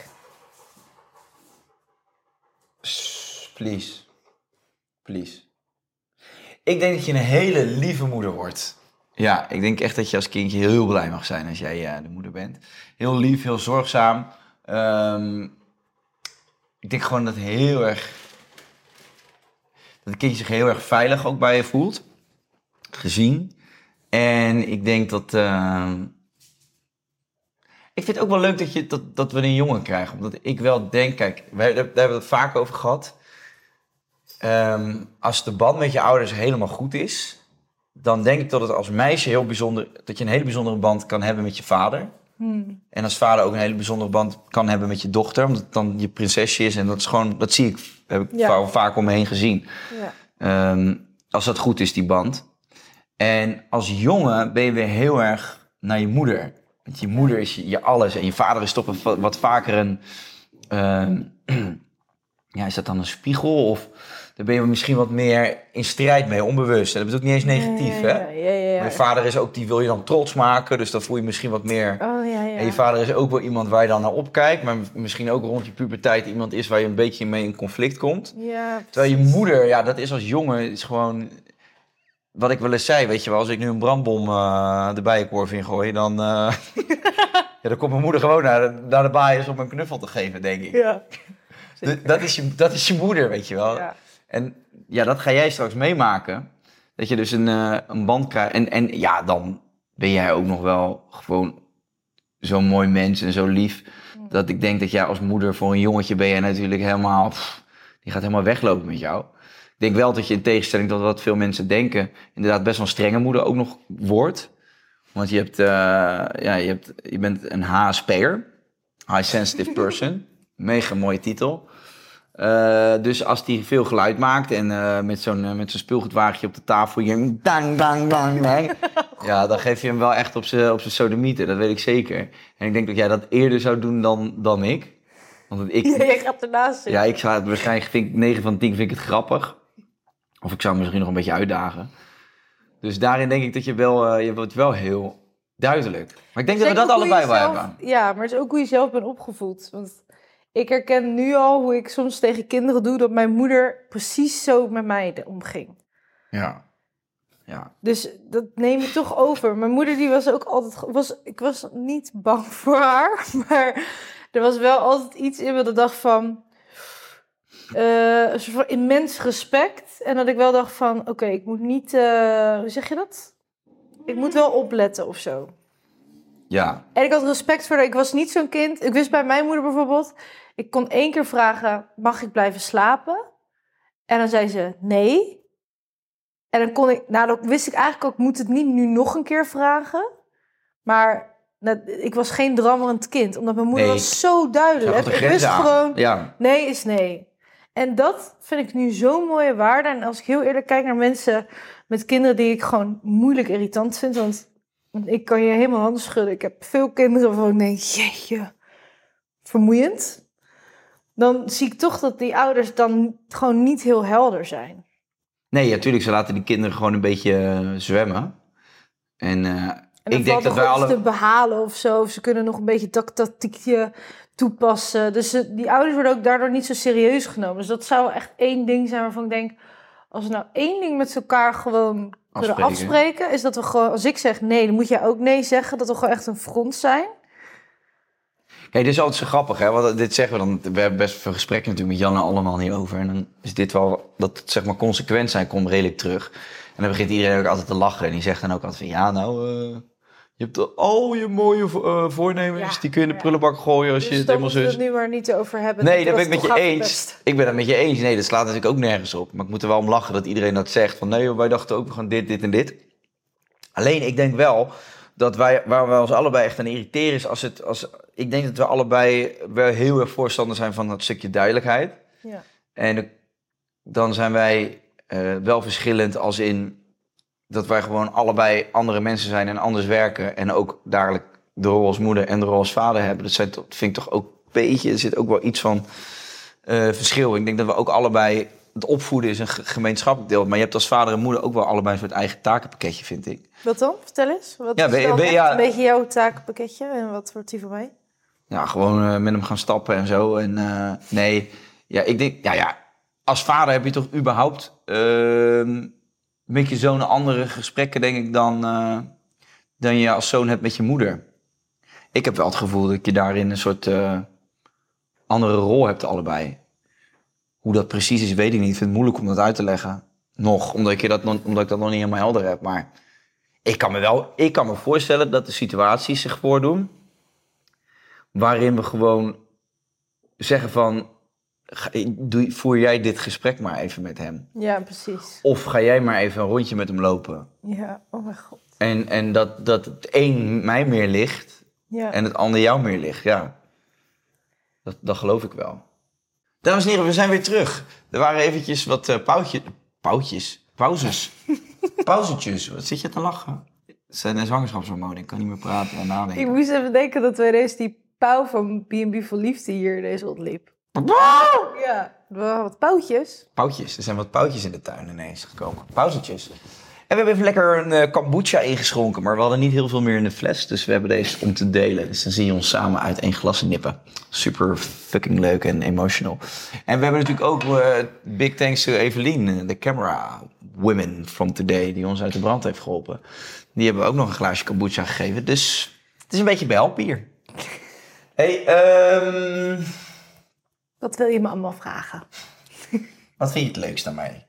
Please. Please. Ik denk dat je een hele lieve moeder wordt. Ja, ik denk echt dat je als kindje heel blij mag zijn als jij uh, de moeder bent. Heel lief, heel zorgzaam. Um, ik denk gewoon dat heel erg... dat het kindje zich heel erg veilig ook bij je voelt. Gezien. En ik denk dat... Uh... Ik vind het ook wel leuk dat, je, dat, dat we een jongen krijgen. Omdat ik wel denk... Kijk, wij, daar hebben we het vaak over gehad. Um, als de band met je ouders helemaal goed is... dan denk ik dat het als meisje heel bijzonder... dat je een hele bijzondere band kan hebben met je vader. Hmm. En als vader ook een hele bijzondere band kan hebben met je dochter. Omdat het dan je prinsesje is. En dat is gewoon... Dat zie ik, heb ik ja. vaak om me heen gezien. Ja. Um, als dat goed is, die band... En als jongen ben je weer heel erg naar je moeder. Want je moeder is je, je alles. En je vader is toch wat, wat vaker een... Uh, ja, is dat dan een spiegel? Of daar ben je misschien wat meer in strijd mee, onbewust. En dat bedoel ik niet eens negatief, ja, ja, hè? Ja, ja, ja. Mijn vader is ook, die wil je dan trots maken. Dus dan voel je misschien wat meer... Oh, ja, ja, En je vader is ook wel iemand waar je dan naar opkijkt. Maar misschien ook rond je puberteit iemand is waar je een beetje mee in conflict komt. Ja, terwijl je moeder, ja, dat is als jongen, is gewoon... Wat ik wel eens zei, weet je wel, als ik nu een brandbom uh, de bijenkorf ingooi, dan, uh, ja, dan komt mijn moeder gewoon naar de, naar de baaiers om een knuffel te geven, denk ik. Ja. De, dat, is je, dat is je moeder, weet je wel. Ja. En ja, dat ga jij straks meemaken. Dat je dus een, uh, een band krijgt. En, en ja, dan ben jij ook nog wel gewoon zo'n mooi mens en zo lief. Mm. Dat ik denk dat jij als moeder voor een jongetje ben je natuurlijk helemaal... Pff, die gaat helemaal weglopen met jou. Ik denk wel dat je in tegenstelling tot wat veel mensen denken... inderdaad best wel een strenge moeder ook nog wordt. Want je, hebt, uh, ja, je, hebt, je bent een H S P'er. High Sensitive Person. Mega mooie titel. Uh, dus als die veel geluid maakt en uh, met zo'n uh, met zo'n speelgoedwagentje op de tafel... Je, dang, dang, dang, dang, ja, dan geef je hem wel echt op zijn op zijn sodomieter. Dat weet ik zeker. En ik denk dat jij dat eerder zou doen dan, dan ik. Want ik... Ja, jij gaat ernaast zitten. Ja, ik zou het waarschijnlijk... Vind ik, negen van de tien vind ik het grappig. Of ik zou hem misschien nog een beetje uitdagen. Dus daarin denk ik dat je wel... Uh, je wordt wel heel duidelijk. Maar ik denk dat we dat allebei wel hebben. Ja, maar het is ook hoe je zelf bent opgevoed. Want ik herken nu al hoe ik soms tegen kinderen doe... dat mijn moeder precies zo met mij omging. Ja. Ja. Dus dat neem ik toch over. Mijn moeder die was ook altijd... Was, ik was niet bang voor haar, maar er was wel altijd iets in me dat dacht van... Uh, een soort van immens respect. En dat ik wel dacht van... Oké, okay, ik moet niet... Uh, hoe zeg je dat? Ik moet wel opletten of zo. Ja. En ik had respect voor haar. Ik was niet zo'n kind. Ik wist bij mijn moeder bijvoorbeeld... Ik kon één keer vragen... Mag ik blijven slapen? En dan zei ze nee. En dan kon ik... Nou, dan wist ik eigenlijk ook... Ik moet het niet nu nog een keer vragen. Maar... Nou, ik was geen drammerend kind. Omdat mijn moeder nee. was zo duidelijk. Ik wist aan. gewoon... Ja. Nee is nee. En dat vind ik nu zo'n mooie waarde. En als ik heel eerlijk kijk naar mensen met kinderen die ik gewoon moeilijk irritant vind. Want ik kan je helemaal handen schudden. Ik heb veel kinderen waarvan ik denk, jeetje, vermoeiend. Dan zie ik toch dat die ouders dan gewoon niet heel helder zijn. Nee, natuurlijk, ja, ze laten die kinderen gewoon een beetje uh, zwemmen. En, uh, en ik denk dat wij alle... te behalen of zo. Of ze kunnen nog een beetje dat tactiekje toepassen. Dus uh, die ouders worden ook daardoor niet zo serieus genomen. Dus dat zou echt één ding zijn waarvan ik denk... Als we nou één ding met elkaar gewoon kunnen afspreken... afspreken... is dat we gewoon, als ik zeg nee, dan moet jij ook nee zeggen. Dat we gewoon echt een front zijn. Kijk, dit is altijd zo grappig, hè? Want dit zeggen we dan... We hebben best veel gesprekken natuurlijk met Jan en allemaal hierover. En dan is dit wel... Dat het zeg maar consequent zijn komt redelijk terug. En dan begint iedereen ook altijd te lachen. En die zegt dan ook altijd van... Ja, nou... Uh... Je hebt al je mooie uh, voornemens, ja, die kun je in de prullenbak gooien als dus je het helemaal zus. Dus dan moeten we het nu maar niet over hebben. Nee, daar ben ik met je eens. Ik ben het met je eens. Nee, dat slaat natuurlijk ook nergens op. Maar ik moet er wel om lachen dat iedereen dat zegt. Van nee, wij dachten ook, we gaan dit, dit en dit. Alleen, ik denk wel dat wij, waar we ons allebei echt aan irriteren is als het... Als, ik denk dat we allebei wel heel erg voorstander zijn van dat stukje duidelijkheid. Ja. En dan zijn wij uh, wel verschillend als in... dat wij gewoon allebei andere mensen zijn en anders werken. En ook dadelijk de rol als moeder en de rol als vader hebben. Dat zijn, vind ik toch ook een beetje... Er zit ook wel iets van uh, verschil. Ik denk dat we ook allebei... Het opvoeden is een gemeenschappelijk deel. Maar je hebt als vader en moeder ook wel allebei een soort eigen takenpakketje, vind ik. Wat dan? Vertel eens. Wat ja, is ben, dan ben, echt ja, een beetje jouw takenpakketje? En wat wordt die voor mij? Ja, gewoon uh, met hem gaan stappen en zo. En uh, nee, ja, ik denk... Ja, ja, als vader heb je toch überhaupt... Uh, met je zoon andere gesprekken, denk ik, dan, uh, dan je als zoon hebt met je moeder. Ik heb wel het gevoel dat je daarin een soort uh, andere rol hebt allebei. Hoe dat precies is, weet ik niet. Ik vind het moeilijk om dat uit te leggen. Nog, omdat ik, je dat, nog, omdat ik dat nog niet helemaal helder heb. Maar ik kan me wel ik kan me voorstellen dat de situaties zich voordoen... waarin we gewoon zeggen van... Doe, voer jij dit gesprek maar even met hem. Ja, precies. Of ga jij maar even een rondje met hem lopen. Ja, oh mijn god. En, en dat, dat het een mij meer ligt ja. en het ander jou meer ligt, ja. Dat, dat geloof ik wel. Dames en heren, we zijn weer terug. Er waren eventjes wat uh, pautje, pautjes, pauzes, pauzetjes. Wat zit je te lachen? Het zijn zwangerschapshormonen, ik kan niet meer praten en nadenken. Ik moest even denken dat wij deze die pauw van B en B voor Liefde hier deze ontliep. Ja, wat pauwtjes. Pauwtjes, er zijn wat pauwtjes in de tuin ineens gekomen. Pauzetjes. we hebben even lekker een uh, kombucha ingeschonken, maar we hadden niet heel veel meer in de fles. Dus we hebben deze om te delen. Dus dan zie je ons samen uit één glas nippen. Super fucking leuk en emotional. En we hebben natuurlijk ook uh, big thanks to Evelien, de camera women from today, die ons uit de brand heeft geholpen. Die hebben we ook nog een glaasje kombucha gegeven. Dus het is een beetje behelp hier. Hey, um... Wat wil je me allemaal vragen? Wat vind je het leukst aan mij?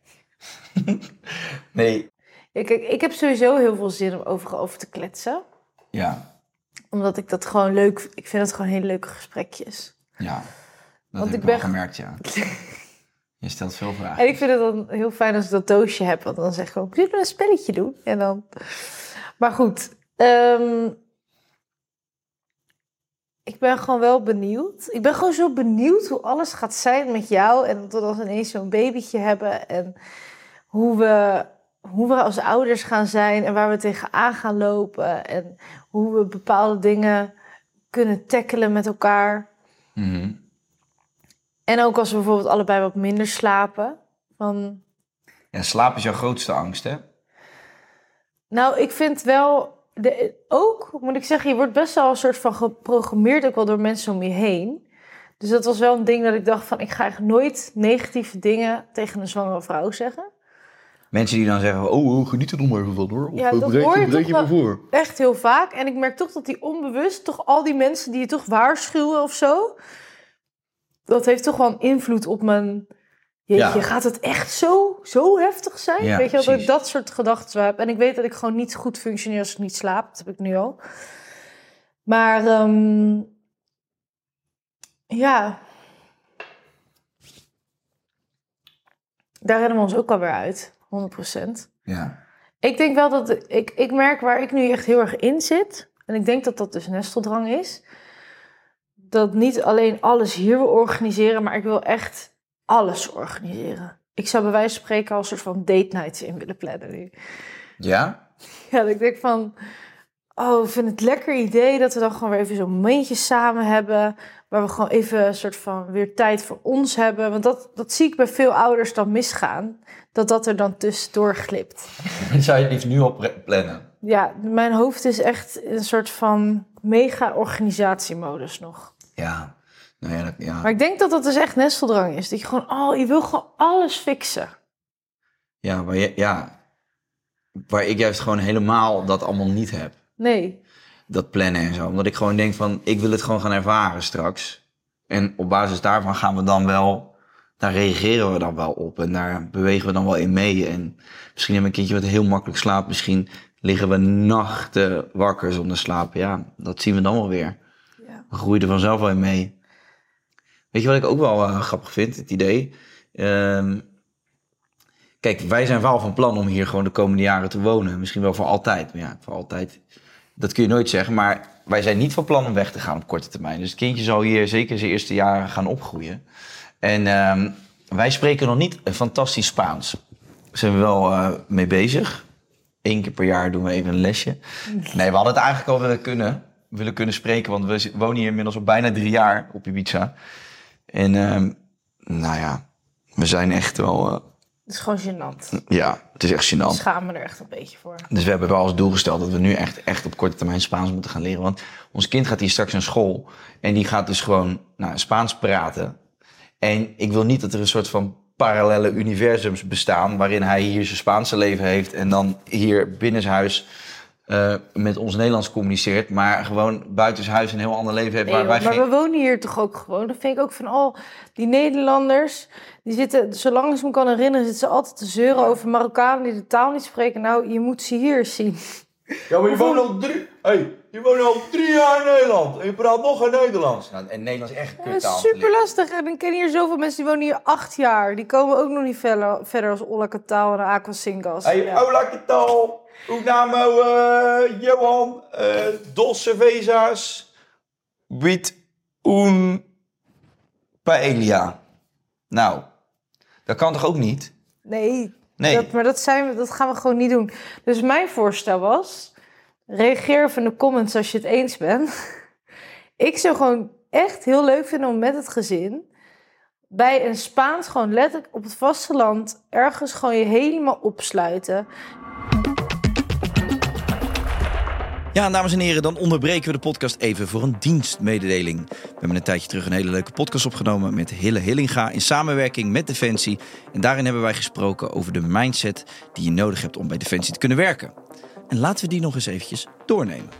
Nee. Ja, kijk, ik heb sowieso heel veel zin om overal over te kletsen. Ja. Omdat ik dat gewoon leuk... Ik vind het gewoon hele leuke gesprekjes. Ja, dat Want heb ik ik ben... wel gemerkt, ja. Je stelt veel vragen. En ik vind het dan heel fijn als ik dat doosje heb. Want dan zeg ik gewoon, zullen we een spelletje doen? En dan... Maar goed. Um... Ik ben gewoon wel benieuwd. Ik ben gewoon zo benieuwd hoe alles gaat zijn met jou. En dat we dan ineens zo'n babytje hebben. En hoe we, hoe we als ouders gaan zijn. En waar we tegenaan gaan lopen. En hoe we bepaalde dingen kunnen tackelen met elkaar. Mm-hmm. En ook als we bijvoorbeeld allebei wat minder slapen. Van... Ja, slaap is jouw grootste angst, hè? Nou, ik vind wel... De, ook, moet ik zeggen, je wordt best wel een soort van geprogrammeerd ook wel door mensen om je heen. Dus dat was wel een ding dat ik dacht van, ik ga echt nooit negatieve dingen tegen een zwangere vrouw zeggen. Mensen die dan zeggen, oh, oh geniet er nog maar even van hoor. Of ja, dat breek, hoor je breek toch je wel me voor. echt heel vaak. En ik merk toch dat die onbewust, toch al die mensen die je toch waarschuwen of zo, dat heeft toch wel een invloed op mijn... Jeetje, ja. Gaat het echt zo, zo heftig zijn? Ja, weet je wel, dat ik precies. dat soort gedachten heb. En ik weet dat ik gewoon niet goed functioneer als ik niet slaap. Dat heb ik nu al. Maar, um, ja. Daar redden we ons ook alweer uit. honderd procent. Ja. Ik denk wel dat... Ik, ik merk waar ik nu echt heel erg in zit. En ik denk dat dat dus nesteldrang is. Dat niet alleen alles hier wil organiseren, maar ik wil echt... alles organiseren. Ik zou bij wijze van spreken al een soort van date nights in willen plannen nu. Ja? Ja, dat ik denk van... Oh, ik vind het een lekker idee dat we dan gewoon weer even zo'n momentje samen hebben. Waar we gewoon even een soort van weer tijd voor ons hebben. Want dat, dat zie ik bij veel ouders dan misgaan. Dat dat er dan tussendoor glipt. Zou je het liefst nu al plannen? Ja, mijn hoofd is echt een soort van mega organisatiemodus nog. Ja. Nou ja, dat, ja. Maar ik denk dat dat dus echt nesteldrang is. Dat je gewoon, oh, je wil gewoon alles fixen. Ja, waar, je, ja, waar ik juist gewoon helemaal dat allemaal niet heb. Nee. Dat plannen en zo. Omdat ik gewoon denk van, ik wil het gewoon gaan ervaren straks. En op basis daarvan gaan we dan wel, daar reageren we dan wel op. En daar bewegen we dan wel in mee. En misschien heb ik een kindje wat heel makkelijk slaapt. Misschien liggen we nachten wakker zonder slapen. Ja, dat zien we dan wel weer. Ja. We groeien er vanzelf wel in mee. Weet je wat ik ook wel uh, grappig vind, het idee? Um, kijk, wij zijn wel van plan om hier gewoon de komende jaren te wonen. Misschien wel voor altijd. Maar ja, voor altijd, dat kun je nooit zeggen. Maar wij zijn niet van plan om weg te gaan op korte termijn. Dus het kindje zal hier zeker zijn eerste jaren gaan opgroeien. En um, wij spreken nog niet fantastisch Spaans. Daar zijn we wel uh, mee bezig. Eén keer per jaar doen we even een lesje. Nee, we hadden het eigenlijk al willen kunnen, willen kunnen spreken. Want we wonen hier inmiddels al bijna drie jaar op Ibiza. En um, nou ja, we zijn echt wel... Uh, Het is gewoon gênant. Ja, het is echt Ik gênant. schaam me er echt een beetje voor. Dus we hebben wel als doel gesteld dat we nu echt, echt op korte termijn Spaans moeten gaan leren. Want ons kind gaat hier straks naar school. En die gaat dus gewoon nou, Spaans praten. En ik wil niet dat er een soort van parallele universums bestaan... waarin hij hier zijn Spaanse leven heeft... en dan hier binnenshuis uh, met ons Nederlands communiceert... maar gewoon buitenshuis een heel ander leven heeft. Nee, waar wij maar geen... we wonen hier toch ook gewoon. Dat vind ik ook van, oh, die Nederlanders... die zitten, zolang ik me kan herinneren... zitten ze altijd te zeuren over Marokkanen die de taal niet spreken. Nou, je moet ze hier zien. Ja, maar je woont al drie, hey, je woont al drie jaar in Nederland en je praat nog geen Nederlands. Nou, en Nederlands is echt Ja, kuttaal. super lastig. En ik ken hier zoveel mensen die wonen hier acht jaar. Die komen ook nog niet verder, verder als Ola Kataal en Aquasingas. Hey, Ja. hola, ¿qué tal? Hoe namo, uh, Johan, uh, dos cervezas, with un paella. Nou, dat kan toch ook niet? Nee, Nee. Dat, maar dat, zijn we, dat gaan we gewoon niet doen. Dus mijn voorstel was... reageer even in de comments als je het eens bent. Ik zou gewoon echt heel leuk vinden om met het gezin... bij een Spaans gewoon letterlijk op het vasteland... ergens gewoon je helemaal opsluiten. Ja, en dames en heren, dan onderbreken we de podcast even voor een dienstmededeling. We hebben een tijdje terug een hele leuke podcast opgenomen met Hille Hillinga in samenwerking met Defensie. En daarin hebben wij gesproken over de mindset die je nodig hebt om bij Defensie te kunnen werken. En laten we die nog eens eventjes doornemen.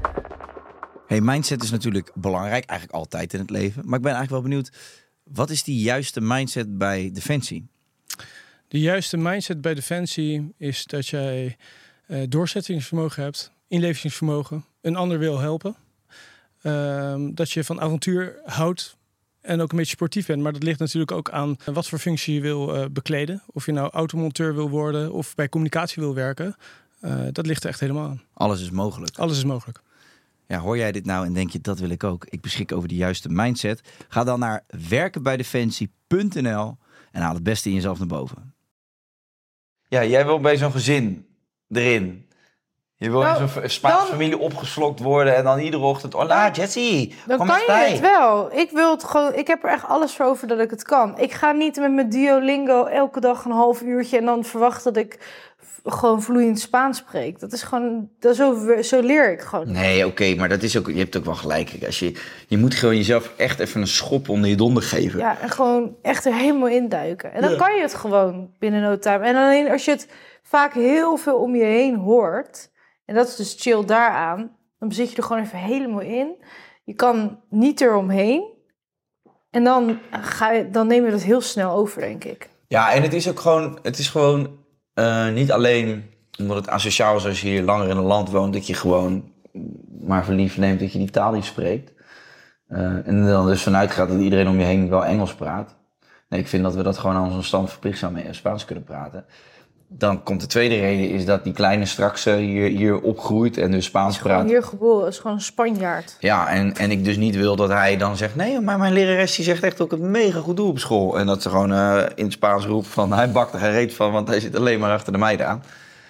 Hey, mindset is natuurlijk belangrijk, eigenlijk altijd in het leven. Maar ik ben eigenlijk wel benieuwd, wat is die juiste mindset bij Defensie? De juiste mindset bij Defensie is dat jij uh, doorzettingsvermogen hebt, inlevingsvermogen, een ander wil helpen. Uh, dat je van avontuur houdt en ook een beetje sportief bent. Maar dat ligt natuurlijk ook aan wat voor functie je wil uh, bekleden. Of je nou automonteur wil worden of bij communicatie wil werken. Uh, dat ligt er echt helemaal aan. Alles is mogelijk. Alles is mogelijk. Ja, hoor jij dit nou en denk je, dat wil ik ook. Ik beschik over de juiste mindset. Ga dan naar werkenbijdefensie punt n l en haal het beste in jezelf naar boven. Ja, jij wil bij zo'n gezin erin. Je wil Nou, in zo'n Spaanse dan- familie opgeslokt worden en dan iedere ochtend... Hola, Jessie, Dan kom kan eens je bij. het wel. Ik wil het gewoon. Ik heb er echt alles voor over dat ik het kan. Ik ga niet met mijn Duolingo elke dag een half uurtje en dan verwachten dat ik f- gewoon vloeiend Spaans spreek. Dat is gewoon. Dat zo, zo leer ik gewoon. Nee, oké, okay, maar dat is ook, je hebt ook wel gelijk. Als je, je moet gewoon jezelf echt even een schop onder je donder geven. Ja, en gewoon echt er helemaal induiken. En dan kan je het gewoon binnen no time. En alleen als je het vaak heel veel om je heen hoort, en dat is dus chill daaraan, dan zit je er gewoon even helemaal in. Je kan niet eromheen. En dan, ga je, dan neem je dat heel snel over, denk ik. Ja, en het is ook gewoon, het is gewoon uh, niet alleen omdat het asociaal is als je hier langer in een land woont, dat je gewoon maar voor lief neemt dat je die taal niet spreekt. Uh, en dan dus vanuit gaat dat iedereen om je heen wel Engels praat. Nee, ik vind dat we dat gewoon aan onze stand verplicht zijn mee Spaans kunnen praten. Dan komt de tweede reden, is dat die kleine straks uh, hier, hier opgroeit en dus Spaans Gewoon praat. hier geboren, is gewoon een Spanjaard. Ja, en, en ik dus niet wil dat hij dan zegt... nee, maar mijn lerares die zegt echt dat ik het mega goed doe op school. En dat ze gewoon uh, in het Spaans roept van... hij bakt er geen reet van, want hij zit alleen maar achter de meiden aan.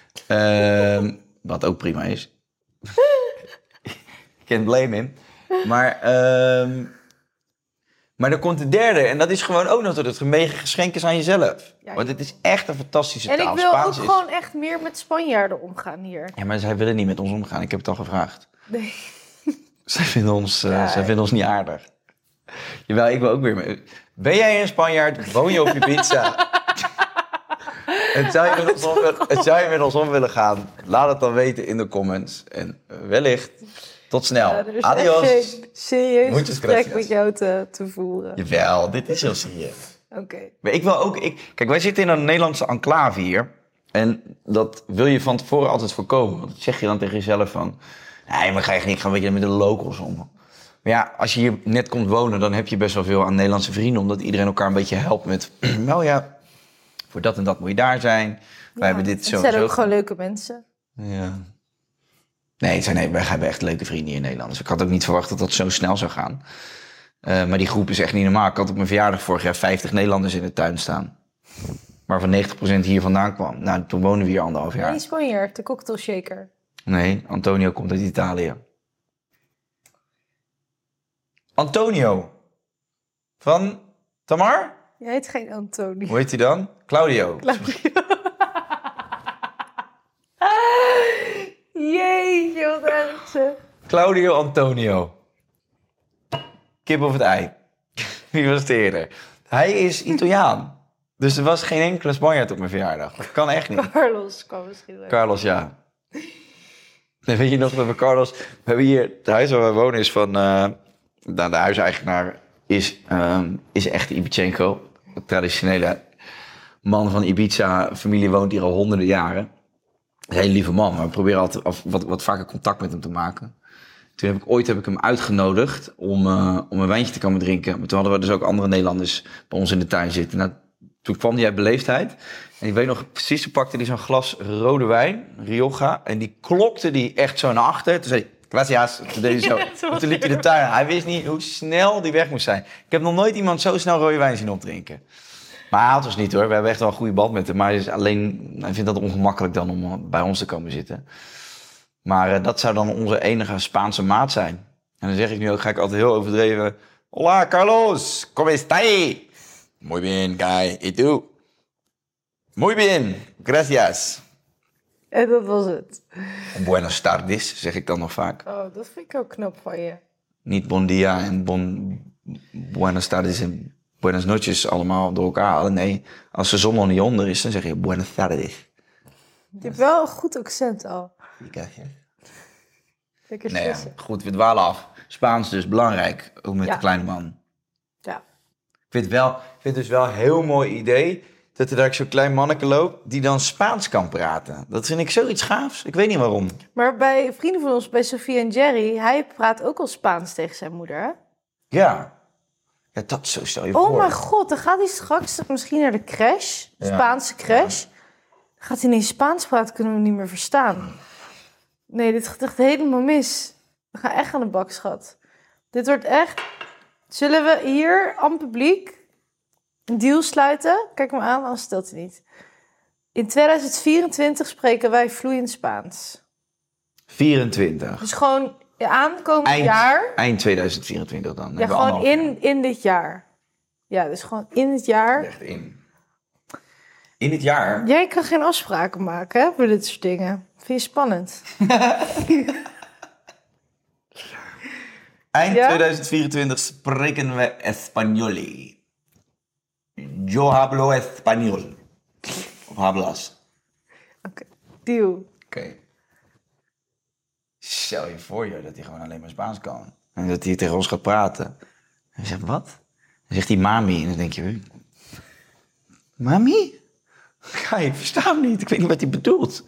Uh, wat ook prima is. Can't blame him. Maar, uh, maar dan komt de derde. En dat is gewoon ook nog dat het een mega geschenk is aan jezelf. Ja, Want het is echt een fantastische En taal. ik wil Spaans ook is... gewoon echt meer met Spanjaarden omgaan hier. Ja, maar zij willen niet met ons omgaan. Ik heb het al gevraagd. Nee. Zij vinden ons, uh, Ja, zij vinden ons niet aardig. Jawel, ik wil ook weer mee. Ben jij een Spanjaard? Woon je op je pizza? En zou je met ons om, willen- zou je met ons om willen gaan? Laat het dan weten in de comments. En uh, wellicht tot snel. Ja, er is Adios. echt geen serieus Muchas gesprek gracias. met jou te, te voeren. Jawel, dit is heel serieus. Oké. Maar ik wil ook... Ik, kijk, wij zitten in een Nederlandse enclave hier. En dat wil je van tevoren altijd voorkomen. Want dat zeg je dan tegen jezelf van... Nee, maar ga je niet gaan weet je, met de locals om. Maar ja, als je hier net komt wonen, dan heb je best wel veel aan Nederlandse vrienden. Omdat iedereen elkaar een beetje helpt met... nou ja, voor dat en dat moet je daar zijn. Wij hebben dit zo Het en zijn zo. ook gewoon leuke mensen. Ja. Nee, het zijn, nee, wij hebben echt leuke vrienden hier in Nederland. Dus ik had ook niet verwacht dat dat zo snel zou gaan. Uh, maar die groep is echt niet normaal. Ik had op mijn verjaardag vorig jaar vijftig Nederlanders in de tuin staan. Waarvan negentig procent hier vandaan kwam. Nou, toen woonden we hier anderhalf jaar. Nee, Spanjaard, de cocktail shaker. Nee, Antonio komt uit Italië. Antonio. Van Tamar? Jij heet geen Antonio. Hoe heet hij dan? Claudio. Jeetje, wat erg ze. Claudio Antonio. Kip of het ei? Wie was het eerder? Hij is Italiaan. Dus er was geen enkele Spanjaard op mijn verjaardag. Dat kan echt niet. Carlos kwam misschien wel. Carlos, ja. Nee, weet je nog dat we Carlos... We hebben hier... Het huis waar we wonen is van... Uh, nou, de huiseigenaar is, um, is echt Ibichenko. De traditionele man van Ibiza. Familie woont hier al honderden jaren. Een hele lieve man. Maar we proberen altijd af, wat, wat vaker contact met hem te maken. Toen heb ik ooit heb ik hem uitgenodigd om, uh, om een wijntje te komen drinken. Maar toen hadden we dus ook andere Nederlanders bij ons in de tuin zitten. Nou, toen kwam hij uit beleefdheid. En ik weet nog precies, toen pakte hij zo'n glas rode wijn, Rioja. En die klokte die echt zo naar achter. Toen zei hij, gracias. Toen deed hij zo. En toen liep hij de tuin aan. Hij wist niet hoe snel die weg moest zijn. Ik heb nog nooit iemand zo snel rode wijn zien opdrinken. Maar hij haalt ons niet hoor. We hebben echt wel een goede band met hem. Maar hij, is alleen, hij vindt dat ongemakkelijk dan om bij ons te komen zitten. Maar uh, dat zou dan onze enige Spaanse maat zijn. En dan zeg ik nu ook, ga ik altijd heel overdreven. Hola Carlos, ¿cómo estás? Muy bien, guy. ¿Y tú? Muy bien, gracias. En dat was het. Buenas tardes, zeg ik dan nog vaak. Oh, dat vind ik ook knap van je. Niet bon dia en bon... Buenas tardes en buenas noches allemaal door elkaar halen. Nee, als de zon nog niet onder is, dan zeg je buenas tardes. Je hebt wel een goed accent al. Lekker Nee, ja, sussen. goed, we dwalen af. Spaans dus belangrijk, ook met Ja. de kleine man. Ja. Ik vind het, wel, ik vind het dus wel een heel mooi idee dat er daar zo'n klein manneke loopt die dan Spaans kan praten. Dat vind ik zoiets gaafs. Ik weet niet waarom. Maar bij vrienden van ons, bij Sophie en Jerry, hij praat ook al Spaans tegen zijn moeder, hè? Ja. Ja, dat zo stel je Oh voor. mijn god, dan gaat hij straks misschien naar de crash, Ja. Spaanse crash. Gaat hij ineens Spaans praten, kunnen we hem niet meer verstaan. Nee, dit gaat echt helemaal mis. We gaan echt aan de bak, schat. Dit wordt echt... Zullen we hier, aan het publiek, een deal sluiten? Kijk me aan, anders stelt hij niet. In tweeduizend vierentwintig spreken wij vloeiend Spaans. vierentwintig. Dus gewoon aankomend Eind, jaar... eind tweeduizend vierentwintig dan. Ja, Hebben we gewoon anderhalf in, in dit jaar. Ja, dus gewoon in dit jaar. jaar. Echt in. In dit jaar? Jij kan geen afspraken maken, hè, voor dit soort dingen. Vind je spannend? Eind Ja? tweeduizend vierentwintig spreken we Español. Yo hablo español. Of hablas. Oké, deal. Oké. Stel je voor joh, dat hij gewoon alleen maar Spaans kan. En dat hij tegen ons gaat praten. En hij zegt, wat? Dan zegt hij mami. En dan denk je, mami? Ja, ik versta hem niet. Ik weet niet wat hij bedoelt.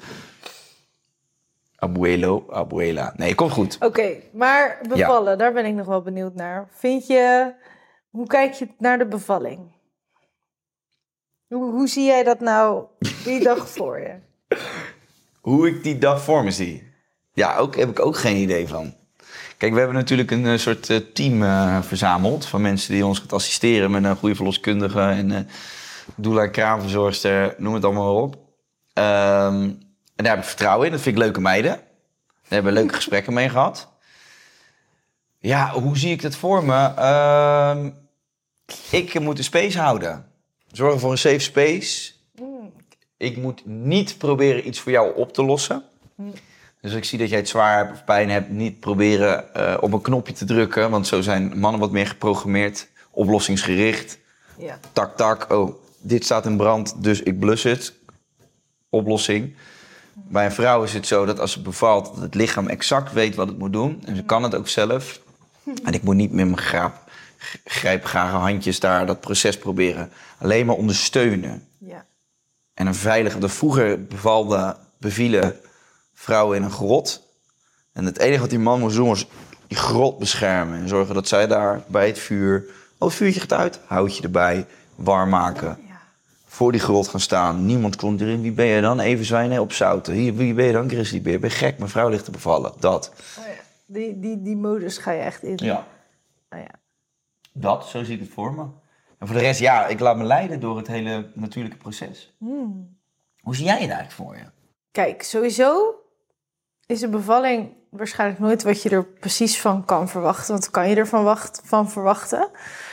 Abuelo, abuela. Nee, komt goed. Oké, maar bevallen, daar ben ik nog wel benieuwd naar. Vind je, hoe kijk je naar de bevalling? Hoe, hoe zie jij dat nou die dag voor je? Hoe ik die dag voor me zie? Ja, ook, heb ik ook geen idee van. Kijk, we hebben natuurlijk een uh, soort uh, team uh, verzameld... van mensen die ons gaat assisteren... met een goede verloskundige en uh, doula, kraamverzorgster, noem het allemaal maar op. Um, en daar heb ik vertrouwen in. Dat vind ik leuke meiden. Daar hebben we leuke gesprekken mee gehad. Ja, hoe zie ik dat voor me? Uh, ik moet de space houden. Zorgen voor een safe space. Ik moet niet proberen iets voor jou op te lossen. Dus als ik zie dat jij het zwaar hebt of pijn hebt... niet proberen uh, op een knopje te drukken. Want zo zijn mannen wat meer geprogrammeerd. Oplossingsgericht. Ja. Tak, tak. Oh, dit staat in brand, dus ik blus het. Oplossing. Bij een vrouw is het zo dat als ze bevalt... dat het lichaam exact weet wat het moet doen. En ze kan het ook zelf. En ik moet niet met mijn graap, grijpgrage handjes daar dat proces proberen. Alleen maar ondersteunen. Ja. En een veilige... De vroeger bevalde, bevielen vrouwen in een grot. En het enige wat die man moest doen was die grot beschermen. En zorgen dat zij daar bij het vuur... Oh, het vuurtje gaat uit. Houtje erbij. Warm maken. Ja. Voor die grot gaan staan. Niemand komt erin. Wie ben je dan? Even zwijnen op zouten. Hier, wie ben je dan? Grizzlybeer. Ben je gek? Mijn vrouw ligt te bevallen. Dat. Oh ja. Die, die, die modus ga je echt in. Ja. Oh ja. Dat. Zo zie ik het voor me. En voor de rest, ja, ik laat me leiden door het hele natuurlijke proces. Hmm. Hoe zie jij het eigenlijk voor je? Kijk, sowieso is een bevalling waarschijnlijk nooit wat je er precies van kan verwachten. Want kan je ervan wacht, van verwachten.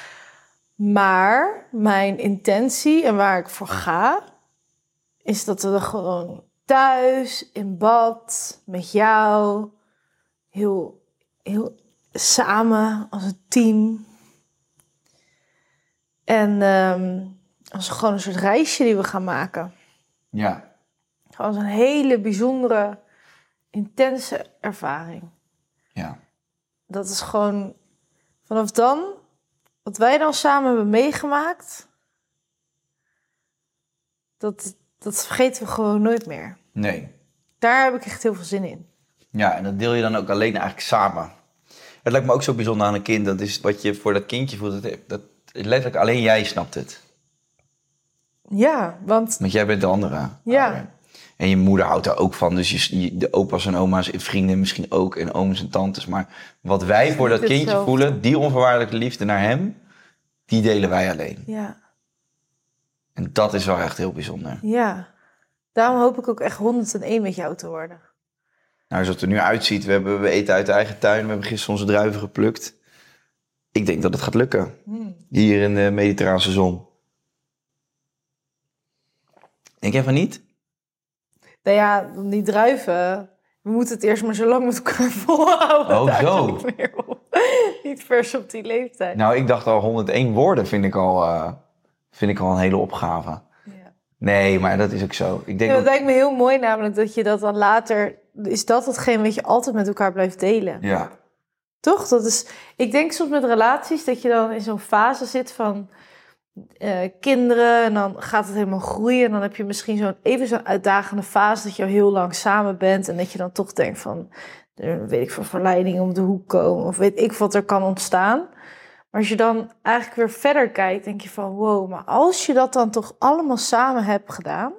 Maar mijn intentie en waar ik voor ga... is dat we gewoon thuis, in bad, met jou... heel, heel samen, als een team... En um, als gewoon een soort reisje die we gaan maken. Ja. Gewoon een hele bijzondere, intense ervaring. Ja. Dat is gewoon, vanaf dan, wat wij dan samen hebben meegemaakt, dat, dat vergeten we gewoon nooit meer. Nee. Daar heb ik echt heel veel zin in. Ja, en dat deel je dan ook alleen eigenlijk samen. Het lijkt me ook zo bijzonder aan een kind. Dat is wat je voor dat kindje voelt. Dat, dat letterlijk alleen jij snapt het. Ja, want... Want jij bent de andere. Ja. ouder. En je moeder houdt er ook van. Dus je, je- de opa's en oma's, vrienden misschien ook. En ooms en tantes. Maar wat wij voor dat niet kindje hetzelfde. voelen, die onvoorwaardelijke liefde naar hem, die delen wij alleen. Ja, En dat is wel echt heel bijzonder. ja. Daarom hoop ik ook echt honderdéén met jou te worden. Nou, zoals het er nu uitziet, we, hebben, we eten uit de eigen tuin. We hebben gisteren onze druiven geplukt. Ik denk dat het gaat lukken. Hier in de mediterrane zon. Denk jij van niet? Nou ja, die druiven... We moeten het eerst maar zo lang met elkaar volhouden. Oh, Daar zo. kom ik meer op. Niet vers op die leeftijd. Nou, ik dacht al honderdéén woorden vind ik al, uh, vind ik al een hele opgave. Ja. Nee, maar dat is ook zo. Ik denk Ja, dat ook... lijkt me heel mooi namelijk dat je dat dan later... Is dat hetgeen wat je altijd met elkaar blijft delen? Ja. Toch? Dat is, ik denk soms met relaties dat je dan in zo'n fase zit van uh, kinderen. En dan gaat het helemaal groeien. En dan heb je misschien zo'n, even zo'n uitdagende fase dat je al heel lang samen bent. En dat je dan toch denkt van, er, weet ik veel, verleiding om de hoek komen. Of weet ik wat er kan ontstaan. Maar als je dan eigenlijk weer verder kijkt, denk je van wow. Maar als je dat dan toch allemaal samen hebt gedaan.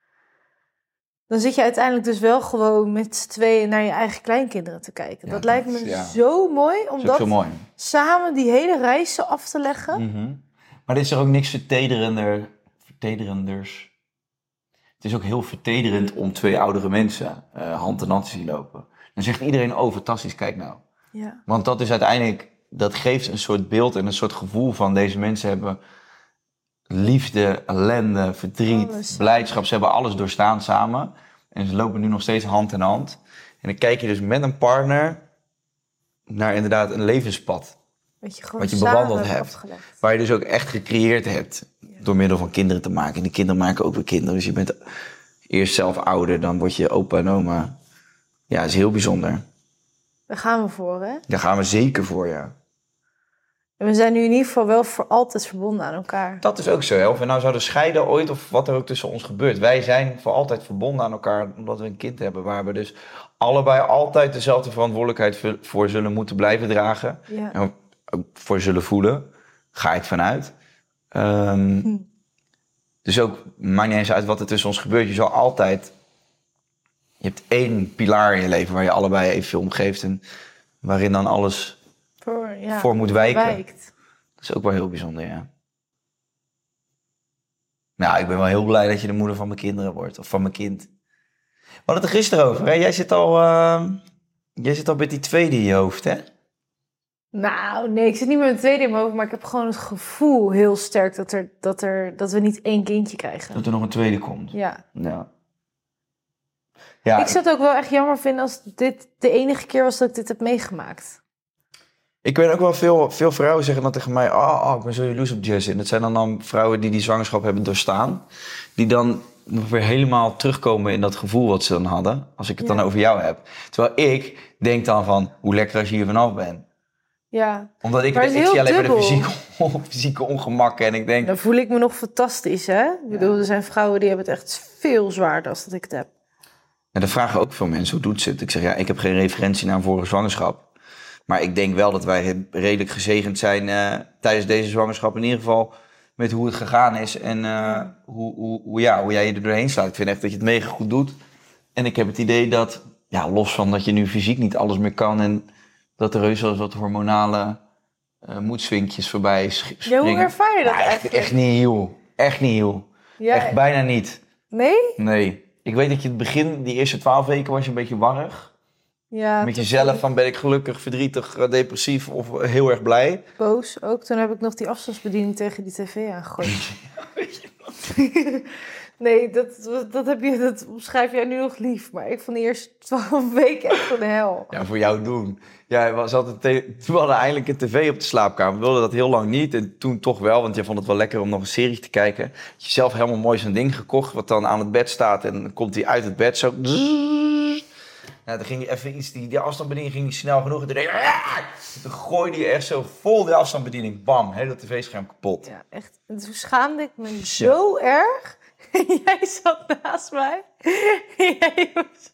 Dan zit je uiteindelijk dus wel gewoon met z'n tweeën naar je eigen kleinkinderen te kijken. Ja, dat lijkt me ja. zo mooi om Dat is ook dat zo mooi. samen die hele reis af te leggen. Mm-hmm. Maar er is er ook niks vertederender, vertederenders. Het is ook heel vertederend om twee oudere mensen uh, hand in hand te zien lopen. Dan zegt iedereen, oh fantastisch, kijk nou. Ja. Want dat is uiteindelijk, dat geeft een soort beeld en een soort gevoel van deze mensen hebben liefde, ellende, verdriet, Alles. blijdschap. Ze hebben alles doorstaan samen. En ze lopen nu nog steeds hand in hand. En dan kijk je dus met een partner naar inderdaad een levenspad. Wat je, gewoon Wat je samen bewandeld hebt. afgelegd. Waar je dus ook echt gecreëerd hebt. Ja. Door middel van kinderen te maken. En die kinderen maken ook weer kinderen. Dus je bent eerst zelf ouder, dan word je opa en oma. Ja, dat is heel bijzonder. Daar gaan we voor, hè? Daar gaan we zeker voor, ja. En we zijn nu in ieder geval wel voor altijd verbonden aan elkaar. Dat is ook zo, hè. Of we nou zouden scheiden ooit of wat er ook tussen ons gebeurt. Wij zijn voor altijd verbonden aan elkaar omdat we een kind hebben. Waar we dus allebei altijd dezelfde verantwoordelijkheid voor zullen moeten blijven dragen. Ja. En ook voor zullen voelen. Ga ik vanuit. Um, hm. Dus ook, maakt niet eens uit wat er tussen ons gebeurt. Je zal altijd... Je hebt één pilaar in je leven waar je allebei evenveel om geeft. En waarin dan alles voor, ja, voor moet wijken. Wijkt. Dat is ook wel heel bijzonder, ja. Nou, ik ben wel heel blij dat je de moeder van mijn kinderen wordt. Of van mijn kind. We hadden het er gisteren over, hè? Jij zit al, uh, jij zit al met die tweede in je hoofd, hè? Nou, nee, ik zit niet met mijn tweede in mijn hoofd. Maar ik heb gewoon het gevoel heel sterk dat, er, dat, er, dat we niet één kindje krijgen. Dat er nog een tweede komt. Ja. Ja. Ja, ik zou het ook wel echt jammer vinden als dit de enige keer was dat ik dit heb meegemaakt. Ik weet ook wel veel, veel vrouwen zeggen dan tegen mij... Oh, oh, ik ben zo jaloers op Jess. En dat zijn dan, dan vrouwen die die zwangerschap hebben doorstaan. Die dan nog weer helemaal terugkomen in dat gevoel wat ze dan hadden. Als ik het ja. dan over jou heb. Terwijl ik denk dan van, hoe lekker als je hier vanaf bent. Ja. Omdat ik, ik zie alleen maar de fysieke, fysieke ongemakken. En ik denk... Dan voel ik me nog fantastisch, hè? Ik bedoel, ja. er zijn vrouwen die hebben het echt veel zwaarder als dat ik het heb. En dan vragen ook veel mensen, hoe doet ze het? Ik zeg, ja, ik heb geen referentie naar een vorige zwangerschap. Maar ik denk wel dat wij redelijk gezegend zijn uh, tijdens deze zwangerschap. In ieder geval met hoe het gegaan is. En uh, hoe, hoe, hoe, ja, hoe jij je er doorheen slaat. Ik vind echt dat je het mega goed doet. En ik heb het idee dat, ja, los van dat je nu fysiek niet alles meer kan. En dat er heus wel eens wat hormonale uh, moedswinkjes voorbij springen. Ja, hoe ervaar je dat ja, echt, eigenlijk? echt niet heel. Echt niet heel. Ja, echt bijna niet. Nee? Nee. Ik weet dat je het begin, die eerste twaalf weken was je een beetje warrig. Ja, met jezelf van ben ik gelukkig, verdrietig, depressief of heel erg blij. Boos ook. Toen heb ik nog die afstandsbediening tegen die tv aangegooid. Weet je wat? Nee, dat, dat, heb je, dat omschrijf jij nu nog lief. Maar ik vond de eerste twaalf weken echt een hel. Ja, voor jou doen. Ja, was altijd te- we hadden eindelijk een tv op de slaapkamer. We wilden dat heel lang niet. En toen toch wel, want jij vond het wel lekker om nog een serie te kijken. Je zelf helemaal mooi zo'n ding gekocht, wat dan aan het bed staat. En dan komt hij uit het bed zo... Nou, dan ging hij even iets, die, die afstandsbediening ging niet snel genoeg. En toen, ah! toen gooide hij echt zo vol de afstandsbediening. Bam, hele tv-scherm kapot. Ja, echt. En toen schaamde ik me zo ja. erg. Jij zat naast mij. Jij was...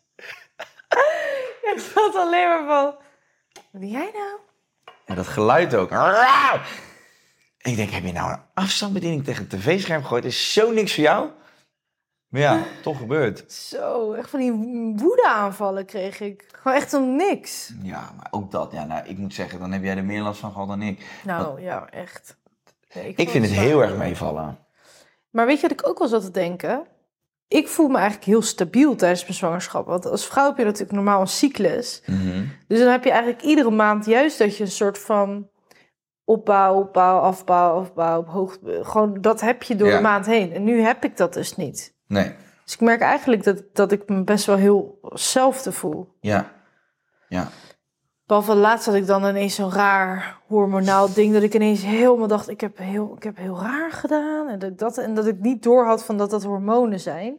Jij zat alleen maar van... Wat ben jij nou? En dat geluid ook. En ik denk, heb je nou een afstandsbediening tegen een tv-scherm gegooid? Dat is zo niks voor jou. Maar ja, toch gebeurd. Zo, echt van die woede-aanvallen kreeg ik. Gewoon echt om niks. Ja, maar ook dat. Ja, nou, ik moet zeggen, dan heb jij er meer last van gehad dan ik. Nou, Want, ja, echt. Nee, ik ik vind het, het heel erg meevallen. Maar weet je wat ik ook wel zat te denken? Ik voel me eigenlijk heel stabiel tijdens mijn zwangerschap. Want als vrouw heb je natuurlijk normaal een cyclus. Mm-hmm. Dus dan heb je eigenlijk iedere maand juist dat je een soort van... opbouw, opbouw, afbouw, afbouw, hoog... Gewoon dat heb je door ja. de maand heen. En nu heb ik dat dus niet. Nee. Dus ik merk eigenlijk dat, dat ik me best wel heel hetzelfde voel. Ja. Ja. Behalve laatst had ik dan ineens zo'n raar hormonaal ding... dat ik ineens helemaal dacht, ik heb heel, ik heb heel raar gedaan. En dat, dat, en dat ik niet doorhad van dat dat hormonen zijn.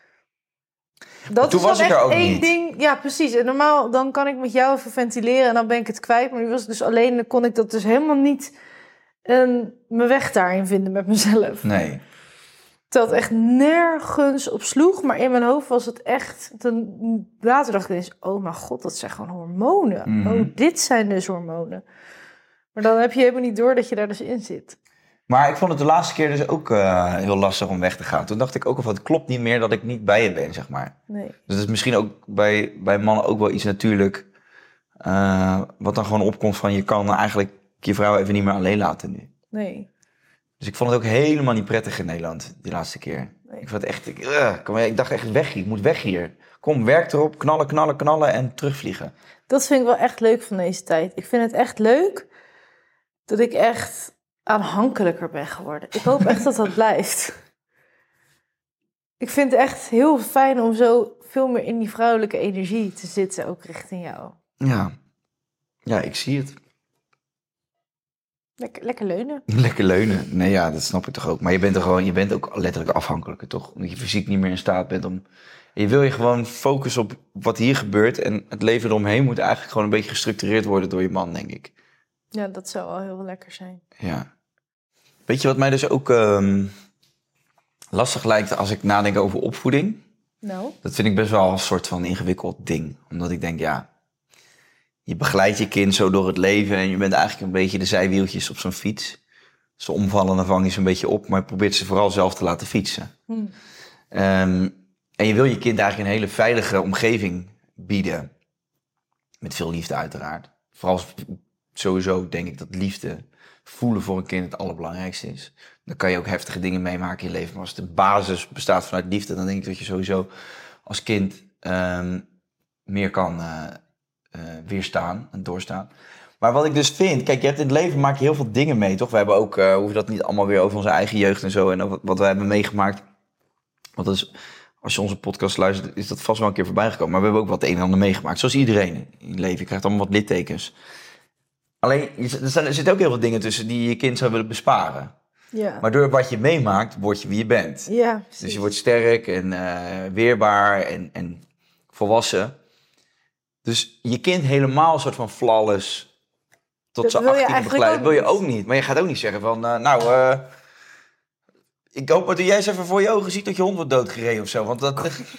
Dat toen is was dan ik er echt ook één niet. ding. Ja, precies. En normaal dan kan ik met jou even ventileren en dan ben ik het kwijt. Maar nu was ik dus alleen, dan kon ik dat dus helemaal niet... En mijn weg daarin vinden met mezelf. Nee. Dat echt nergens op sloeg. Maar in mijn hoofd was het echt... Toen, later dacht ik eens... Oh mijn god, dat zijn gewoon hormonen. Mm. Oh, dit zijn dus hormonen. Maar dan heb je helemaal niet door dat je daar dus in zit. Maar ik vond het de laatste keer dus ook uh, heel lastig om weg te gaan. Toen dacht ik ook, of het klopt niet meer dat ik niet bij je ben, zeg maar. Nee. Dus dat is misschien ook bij, bij mannen ook wel iets natuurlijk... Uh, wat dan gewoon opkomt van... je kan eigenlijk je vrouw even niet meer alleen laten nu. Nee. Dus ik vond het ook helemaal niet prettig in Nederland, die laatste keer. Nee. Ik vond het echt... Ik, uh, kom, ik dacht echt, weg hier, ik moet weg hier. Kom, werk erop, knallen, knallen, knallen en terugvliegen. Dat vind ik wel echt leuk van deze tijd. Ik vind het echt leuk dat ik echt aanhankelijker ben geworden. Ik hoop echt dat dat blijft. Ik vind het echt heel fijn om zo veel meer in die vrouwelijke energie te zitten, ook richting jou. Ja, ja, ik zie het. Lekker, lekker leunen. Lekker leunen. Nee, ja, dat snap ik toch ook. Maar je bent er gewoon, je bent ook letterlijk afhankelijk, toch? Omdat je fysiek niet meer in staat bent om... Je wil je gewoon focussen op wat hier gebeurt. En het leven eromheen moet eigenlijk gewoon een beetje gestructureerd worden door je man, denk ik. Ja, dat zou wel heel lekker zijn. Ja. Weet je wat mij dus ook um, lastig lijkt als ik nadenk over opvoeding? Nou? Dat vind ik best wel een soort van ingewikkeld ding. Omdat ik denk, ja... Je begeleidt je kind zo door het leven en je bent eigenlijk een beetje de zijwieltjes op zo'n fiets. Ze omvallen, dan vang je ze een beetje op, maar je probeert ze vooral zelf te laten fietsen. Hmm. Um, en je wil je kind eigenlijk een hele veilige omgeving bieden. Met veel liefde uiteraard. Vooral sowieso denk ik dat liefde, voelen voor een kind het allerbelangrijkste is. Dan kan je ook heftige dingen meemaken in je leven. Maar als de basis bestaat vanuit liefde, dan denk ik dat je sowieso als kind um, meer kan... Uh, Uh, weerstaan en doorstaan. Maar wat ik dus vind... Kijk, je hebt in het leven maak je heel veel dingen mee, toch? We hebben ook... Uh, hoeven dat niet allemaal weer over onze eigen jeugd en zo... en over wat wij hebben meegemaakt. Want dat is, als je onze podcast luistert... is dat vast wel een keer voorbij gekomen. Maar we hebben ook wat het een en ander meegemaakt. Zoals iedereen in het leven. Je krijgt allemaal wat littekens. Alleen, er, zijn, er zitten ook heel veel dingen tussen... die je kind zou willen besparen. Ja. Maar door wat je meemaakt, word je wie je bent. Ja, dus je wordt sterk en uh, weerbaar en, en volwassen... Dus je kind helemaal een soort van flawless tot zijn achttiende begeleiden, wil je ook niet. Maar je gaat ook niet zeggen van, uh, nou, uh, ik hoop dat jij eens even voor je ogen ziet dat je hond wordt doodgereden of zo. Want dat...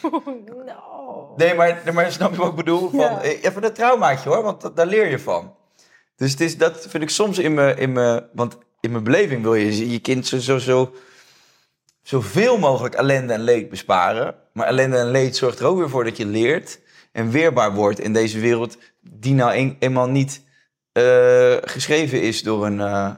no. Nee, maar, maar snap je wat ik bedoel? Van, ja. Even een traumaatje hoor, want dat, daar leer je van. Dus het is, dat vind ik soms in mijn, in mijn, want in mijn beleving wil je je kind zo, zo, zo, zoveel mogelijk ellende en leed besparen. Maar ellende en leed zorgt er ook weer voor dat je leert... en weerbaar wordt in deze wereld... die nou een, eenmaal niet uh, geschreven is door een uh,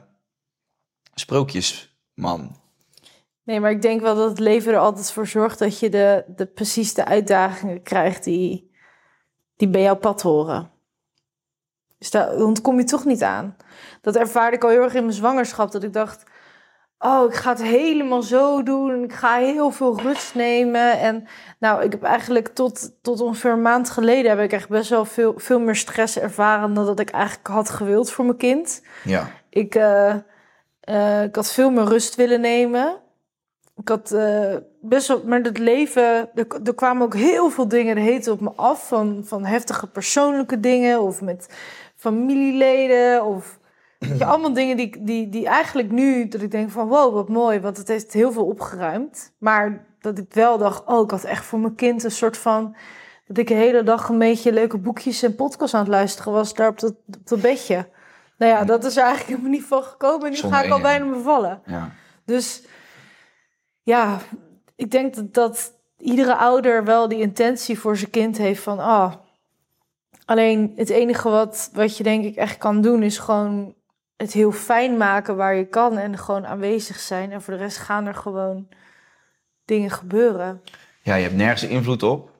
sprookjesman. Nee, maar ik denk wel dat het leven er altijd voor zorgt... dat je de, de, precies de uitdagingen krijgt die, die bij jouw pad horen. Dus daar ontkom je toch niet aan. Dat ervaarde ik al heel erg in mijn zwangerschap. Dat ik dacht... Oh, ik ga het helemaal zo doen. Ik ga heel veel rust nemen. En nou, ik heb eigenlijk tot, tot ongeveer een maand geleden... heb ik echt best wel veel, veel meer stress ervaren... dan dat ik eigenlijk had gewild voor mijn kind. Ja. Ik, uh, uh, ik had veel meer rust willen nemen. Ik had uh, best wel... Maar het leven... Er, er kwamen ook heel veel dingen de hete op me af. Van, van heftige persoonlijke dingen. Of met familieleden. Of... Ja, allemaal dingen die, die, die eigenlijk nu, dat ik denk van wow, wat mooi, want het heeft heel veel opgeruimd. Maar dat ik wel dacht, oh, ik had echt voor mijn kind een soort van, dat ik de hele dag een beetje leuke boekjes en podcasts aan het luisteren was, daar op dat, op dat bedje. Nou ja, dat is er eigenlijk helemaal niet van gekomen en nu Zonder ga ik al ene. bijna bevallen. Ja. Dus ja, ik denk dat, dat iedere ouder wel die intentie voor zijn kind heeft van, ah, oh, alleen het enige wat, wat je denk ik echt kan doen is gewoon het heel fijn maken waar je kan en gewoon aanwezig zijn. En voor de rest gaan er gewoon dingen gebeuren. Ja, je hebt nergens invloed op.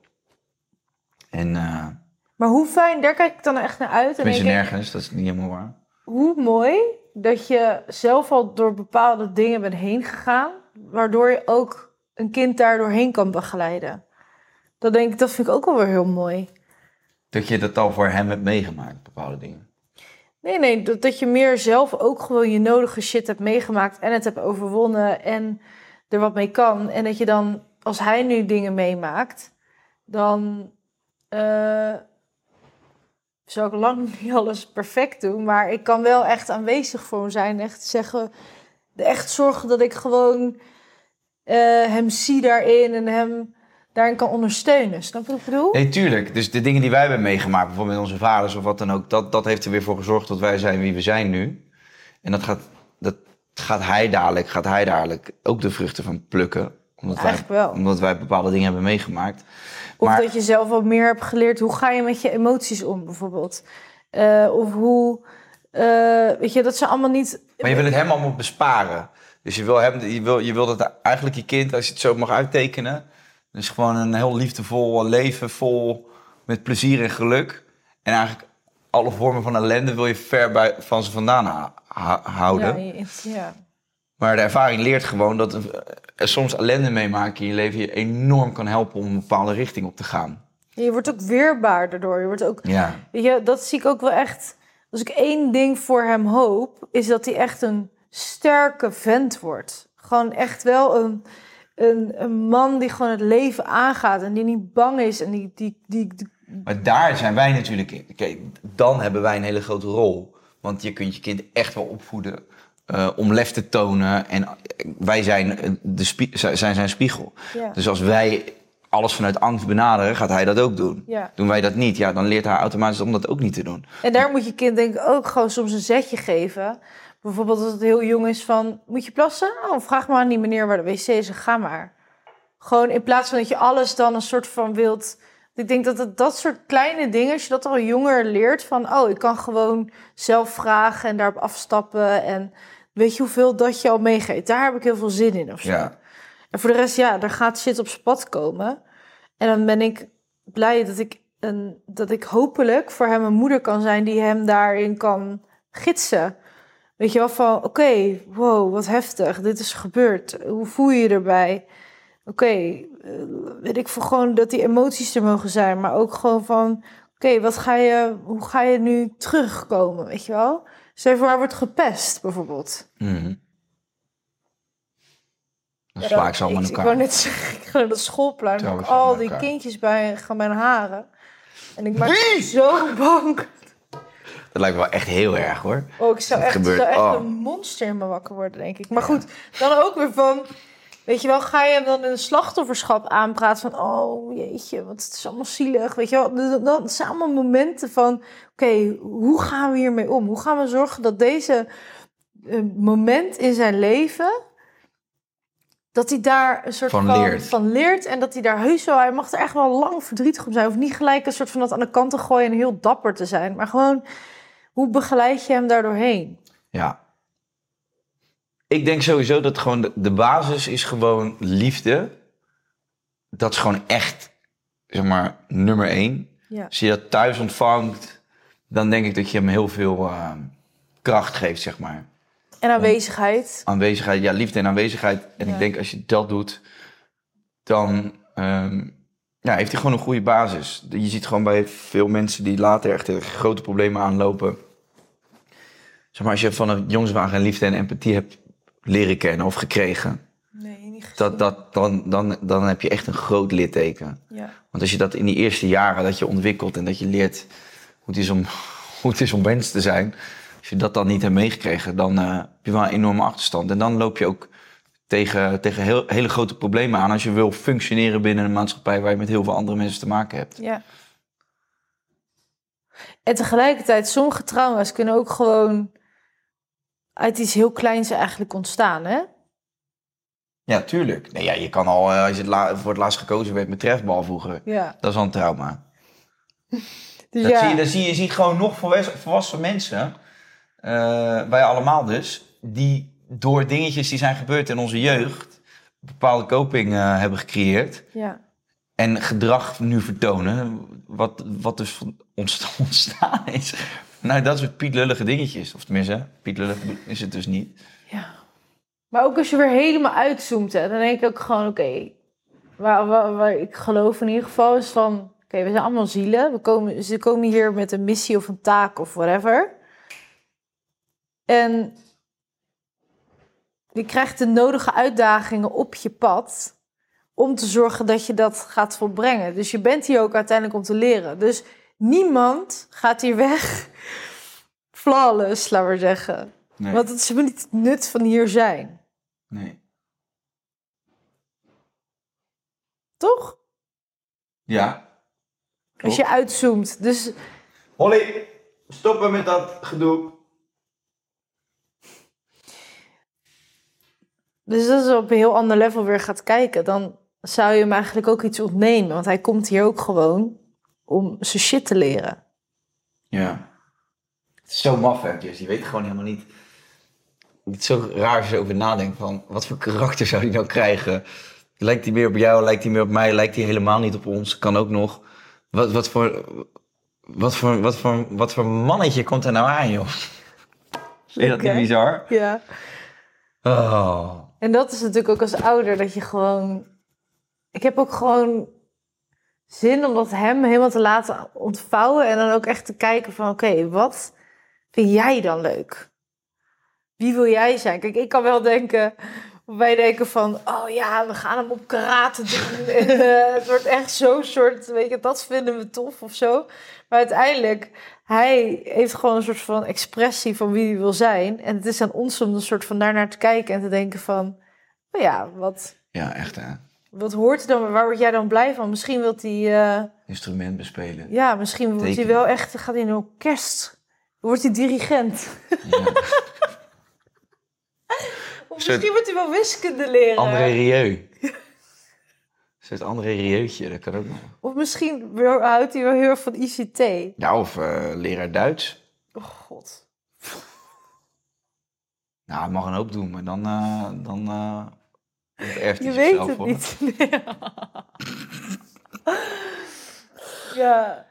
En, uh, maar hoe fijn, daar kijk ik dan echt naar uit. Tenminste nergens, dat is niet helemaal waar. Hoe mooi dat je zelf al door bepaalde dingen bent heen gegaan. Waardoor je ook een kind daar doorheen kan begeleiden. Dat, denk ik, dat vind ik ook wel weer heel mooi. Dat je dat al voor hem hebt meegemaakt, bepaalde dingen. Nee, nee, dat, dat je meer zelf ook gewoon je nodige shit hebt meegemaakt en het hebt overwonnen en er wat mee kan. En dat je dan, als hij nu dingen meemaakt, dan uh, zou ik lang niet alles perfect doen. Maar ik kan wel echt aanwezig voor hem zijn. Echt zeggen, echt zorgen dat ik gewoon uh, hem zie daarin en hem daarin kan ondersteunen. Snap je wat ik bedoel? Nee, tuurlijk. Dus de dingen die wij hebben meegemaakt, bijvoorbeeld met onze vaders of wat dan ook, dat, dat heeft er weer voor gezorgd dat wij zijn wie we zijn nu. En dat gaat, dat gaat hij dadelijk, gaat hij dadelijk ook de vruchten van plukken. Omdat, Eigenlijk wij, wel. omdat wij bepaalde dingen hebben meegemaakt. Of maar, dat je zelf wat meer hebt geleerd. Hoe ga je met je emoties om, bijvoorbeeld? Uh, of hoe... Uh, weet je, dat ze allemaal niet... Maar je wil het hem allemaal besparen. Dus je wil, hem, je wil, je wil dat eigenlijk je kind, als je het zo mag uittekenen, dus gewoon een heel liefdevol leven, vol met plezier en geluk. En eigenlijk alle vormen van ellende wil je ver bij, van ze vandaan ha- ha- houden. Ja, ja. Maar de ervaring leert gewoon dat er soms ellende meemaken in je leven je enorm kan helpen om een bepaalde richting op te gaan. Je wordt ook weerbaar daardoor. Je wordt ook, ja. Weet je, dat zie ik ook wel echt. Als ik één ding voor hem hoop, is dat hij echt een sterke vent wordt. Gewoon echt wel een, een, een man die gewoon het leven aangaat en die niet bang is. En die, die, die, die... Maar daar zijn wij natuurlijk in. Kijk, dan hebben wij een hele grote rol. Want je kunt je kind echt wel opvoeden uh, om lef te tonen. En wij zijn, de spie- zijn zijn spiegel. Ja. Dus als wij alles vanuit angst benaderen, gaat hij dat ook doen. Ja. Doen wij dat niet, ja, dan leert hij automatisch om dat ook niet te doen. En daar moet je kind denk ik ook gewoon soms een zetje geven. Bijvoorbeeld als het heel jong is van, moet je plassen? Oh, vraag maar aan die meneer waar de wc is en ga maar. Gewoon in plaats van dat je alles dan een soort van wilt... Ik denk dat het, dat soort kleine dingen, als je dat al jonger leert, van oh, ik kan gewoon zelf vragen en daarop afstappen. En weet je hoeveel dat je al meegeeft? Daar heb ik heel veel zin in of zo. Ja. En voor de rest, ja, er gaat shit op zijn pad komen. En dan ben ik blij dat ik, een, dat ik hopelijk voor hem een moeder kan zijn die hem daarin kan gidsen. Weet je wel, van oké, okay, wow, wat heftig, dit is gebeurd. Hoe voel je je erbij? Oké, okay, weet ik voor gewoon dat die emoties er mogen zijn, maar ook gewoon van, oké, okay, wat ga je, hoe ga je nu terugkomen, weet je wel? Stel je voor, hij wordt gepest, bijvoorbeeld. Mm-hmm. Dan ja, sla ik ze allemaal in ik, elkaar. Ik wou net zeggen, ik ga naar dat schoolplein, Trouw heb ik ik ze al aan die elkaar. kindjes bij gaan mijn haren. En ik maak me zo bang. Dat lijkt me wel echt heel erg, hoor. Oh, ik zou Dat echt, gebeurt. zou echt Oh. een monster in me wakker worden, denk ik. Maar goed, dan ook weer van... Weet je wel, ga je hem dan in een slachtofferschap aanpraten van... Oh, jeetje, wat het is allemaal zielig. Weet je wel, dat zijn allemaal momenten van... Oké, okay, hoe gaan we hiermee om? Hoe gaan we zorgen dat deze uh, moment in zijn leven... Dat hij daar een soort Van van, leert. van leert. En dat hij daar heus wel... Hij mag er echt wel lang verdrietig om zijn. Of niet gelijk een soort van dat aan de kant te gooien en heel dapper te zijn. Maar gewoon, hoe begeleid je hem daar doorheen? Ja. Ik denk sowieso dat gewoon de, de basis is gewoon liefde. Dat is gewoon echt, zeg maar, nummer één. Ja. Als je dat thuis ontvangt, dan denk ik dat je hem heel veel uh, kracht geeft, zeg maar. En aanwezigheid. Aanwezigheid, ja, liefde en aanwezigheid. En Ja. ik denk als je dat doet, dan um, ja, heeft hij gewoon een goede basis. Je ziet gewoon bij veel mensen die later echt tegen grote problemen aanlopen. Zeg maar, als je van een jongenswagen geen liefde en empathie hebt leren kennen of gekregen, Nee, niet gezien. dat, dat, dan, dan, dan heb je echt een groot litteken. Ja. Want als je dat in die eerste jaren dat je ontwikkelt en dat je leert hoe het is om, hoe het is om mens te zijn, als je dat dan niet hebt meegekregen, dan uh, heb je wel een enorme achterstand. En dan loop je ook tegen, tegen heel, hele grote problemen aan als je wil functioneren binnen een maatschappij waar je met heel veel andere mensen te maken hebt. Ja. En tegelijkertijd, sommige trauma's kunnen ook gewoon uit iets heel kleins eigenlijk ontstaan, hè? Ja, tuurlijk. Nee, ja, je kan al, uh, als je het la- voor het laatst gekozen werd met trefbal vroeger, Ja. dat is al een trauma. Dus Dat ja. zie je, dat zie je, je ziet gewoon nog volwassen, volwassen mensen, uh, wij allemaal dus, die door dingetjes die zijn gebeurd in onze jeugd, bepaalde coping uh, hebben gecreëerd. Ja. En gedrag nu vertonen, wat, wat dus ontst- ontstaan is. Nou, dat soort pietlullige dingetjes. Of tenminste, pietlullig is het dus niet. Ja. Maar ook als je weer helemaal uitzoomt, hè, dan denk ik ook gewoon, oké, okay, waar, waar, waar ik geloof in ieder geval is van, oké, okay, we zijn allemaal zielen. We komen, ze komen hier met een missie of een taak of whatever. En je krijgt de nodige uitdagingen op je pad om te zorgen dat je dat gaat volbrengen. Dus je bent hier ook uiteindelijk om te leren. Dus niemand gaat hier weg flawless, laten we zeggen. Nee. Want dat is helemaal niet het nut van hier zijn. Nee. Toch? Ja. Als je uitzoomt. Dus Holly, stoppen met dat gedoe. Dus als je op een heel ander level weer gaat kijken, dan zou je hem eigenlijk ook iets ontnemen. Want hij komt hier ook gewoon om zijn shit te leren. Ja. Het is zo maf, hè, Jess. Je weet gewoon helemaal niet... Het is zo raar als je erover nadenkt van... Wat voor karakter zou hij nou krijgen? Lijkt hij meer op jou? Lijkt hij meer op mij? Lijkt hij helemaal niet op ons? Kan ook nog. Wat, wat voor... Wat voor, wat, voor, wat voor mannetje komt er nou aan, joh? Vind je dat niet bizar? Ja. Oh. En dat is natuurlijk ook als ouder dat je gewoon... Ik heb ook gewoon zin om dat hem helemaal te laten ontvouwen. En dan ook echt te kijken van... Oké, okay, wat vind jij dan leuk? Wie wil jij zijn? Kijk, ik kan wel denken... Wij denken van... Oh ja, we gaan hem op karate doen. Het wordt echt zo'n soort... Weet je, dat vinden we tof of zo. Maar uiteindelijk... Hij heeft gewoon een soort van expressie van wie hij wil zijn. En het is aan ons om een soort van daarnaar te kijken en te denken van... Nou ja, wat... Ja, echt hè. Wat hoort er dan? Waar word jij dan blij van? Misschien wil hij... Uh, Instrument bespelen. Ja, misschien wordt hij wel echt... Gaat hij in een orkest? Wordt hij dirigent? Ja. Of misschien soort... wordt hij wel wiskunde leren. André Rieu. Een soort André Rieu'tje, dat kan ook nog. Of misschien houdt hij wel heel erg van I C T. Ja, of uh, leraar Duits. Oh god. Nou, hij mag een hoop doen, maar dan... Uh, dan uh, erft hij Je weet het hoor. Niet. Ja.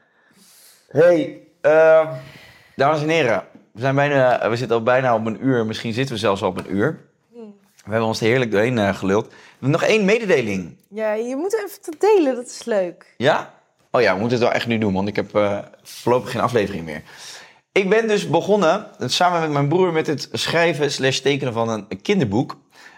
Hey, uh, dames en heren. We, zijn bijna, we zitten al bijna op een uur. Misschien zitten we zelfs al op een uur. Hmm. We hebben ons er heerlijk doorheen uh, geluld. We hebben nog één mededeling. Ja, je moet even te delen. Dat is leuk. Ja? Oh ja, we moeten het wel echt nu doen, want ik heb uh, voorlopig geen aflevering meer. Ik ben dus begonnen, samen met mijn broer, met het schrijven slash tekenen van een, een kinderboek.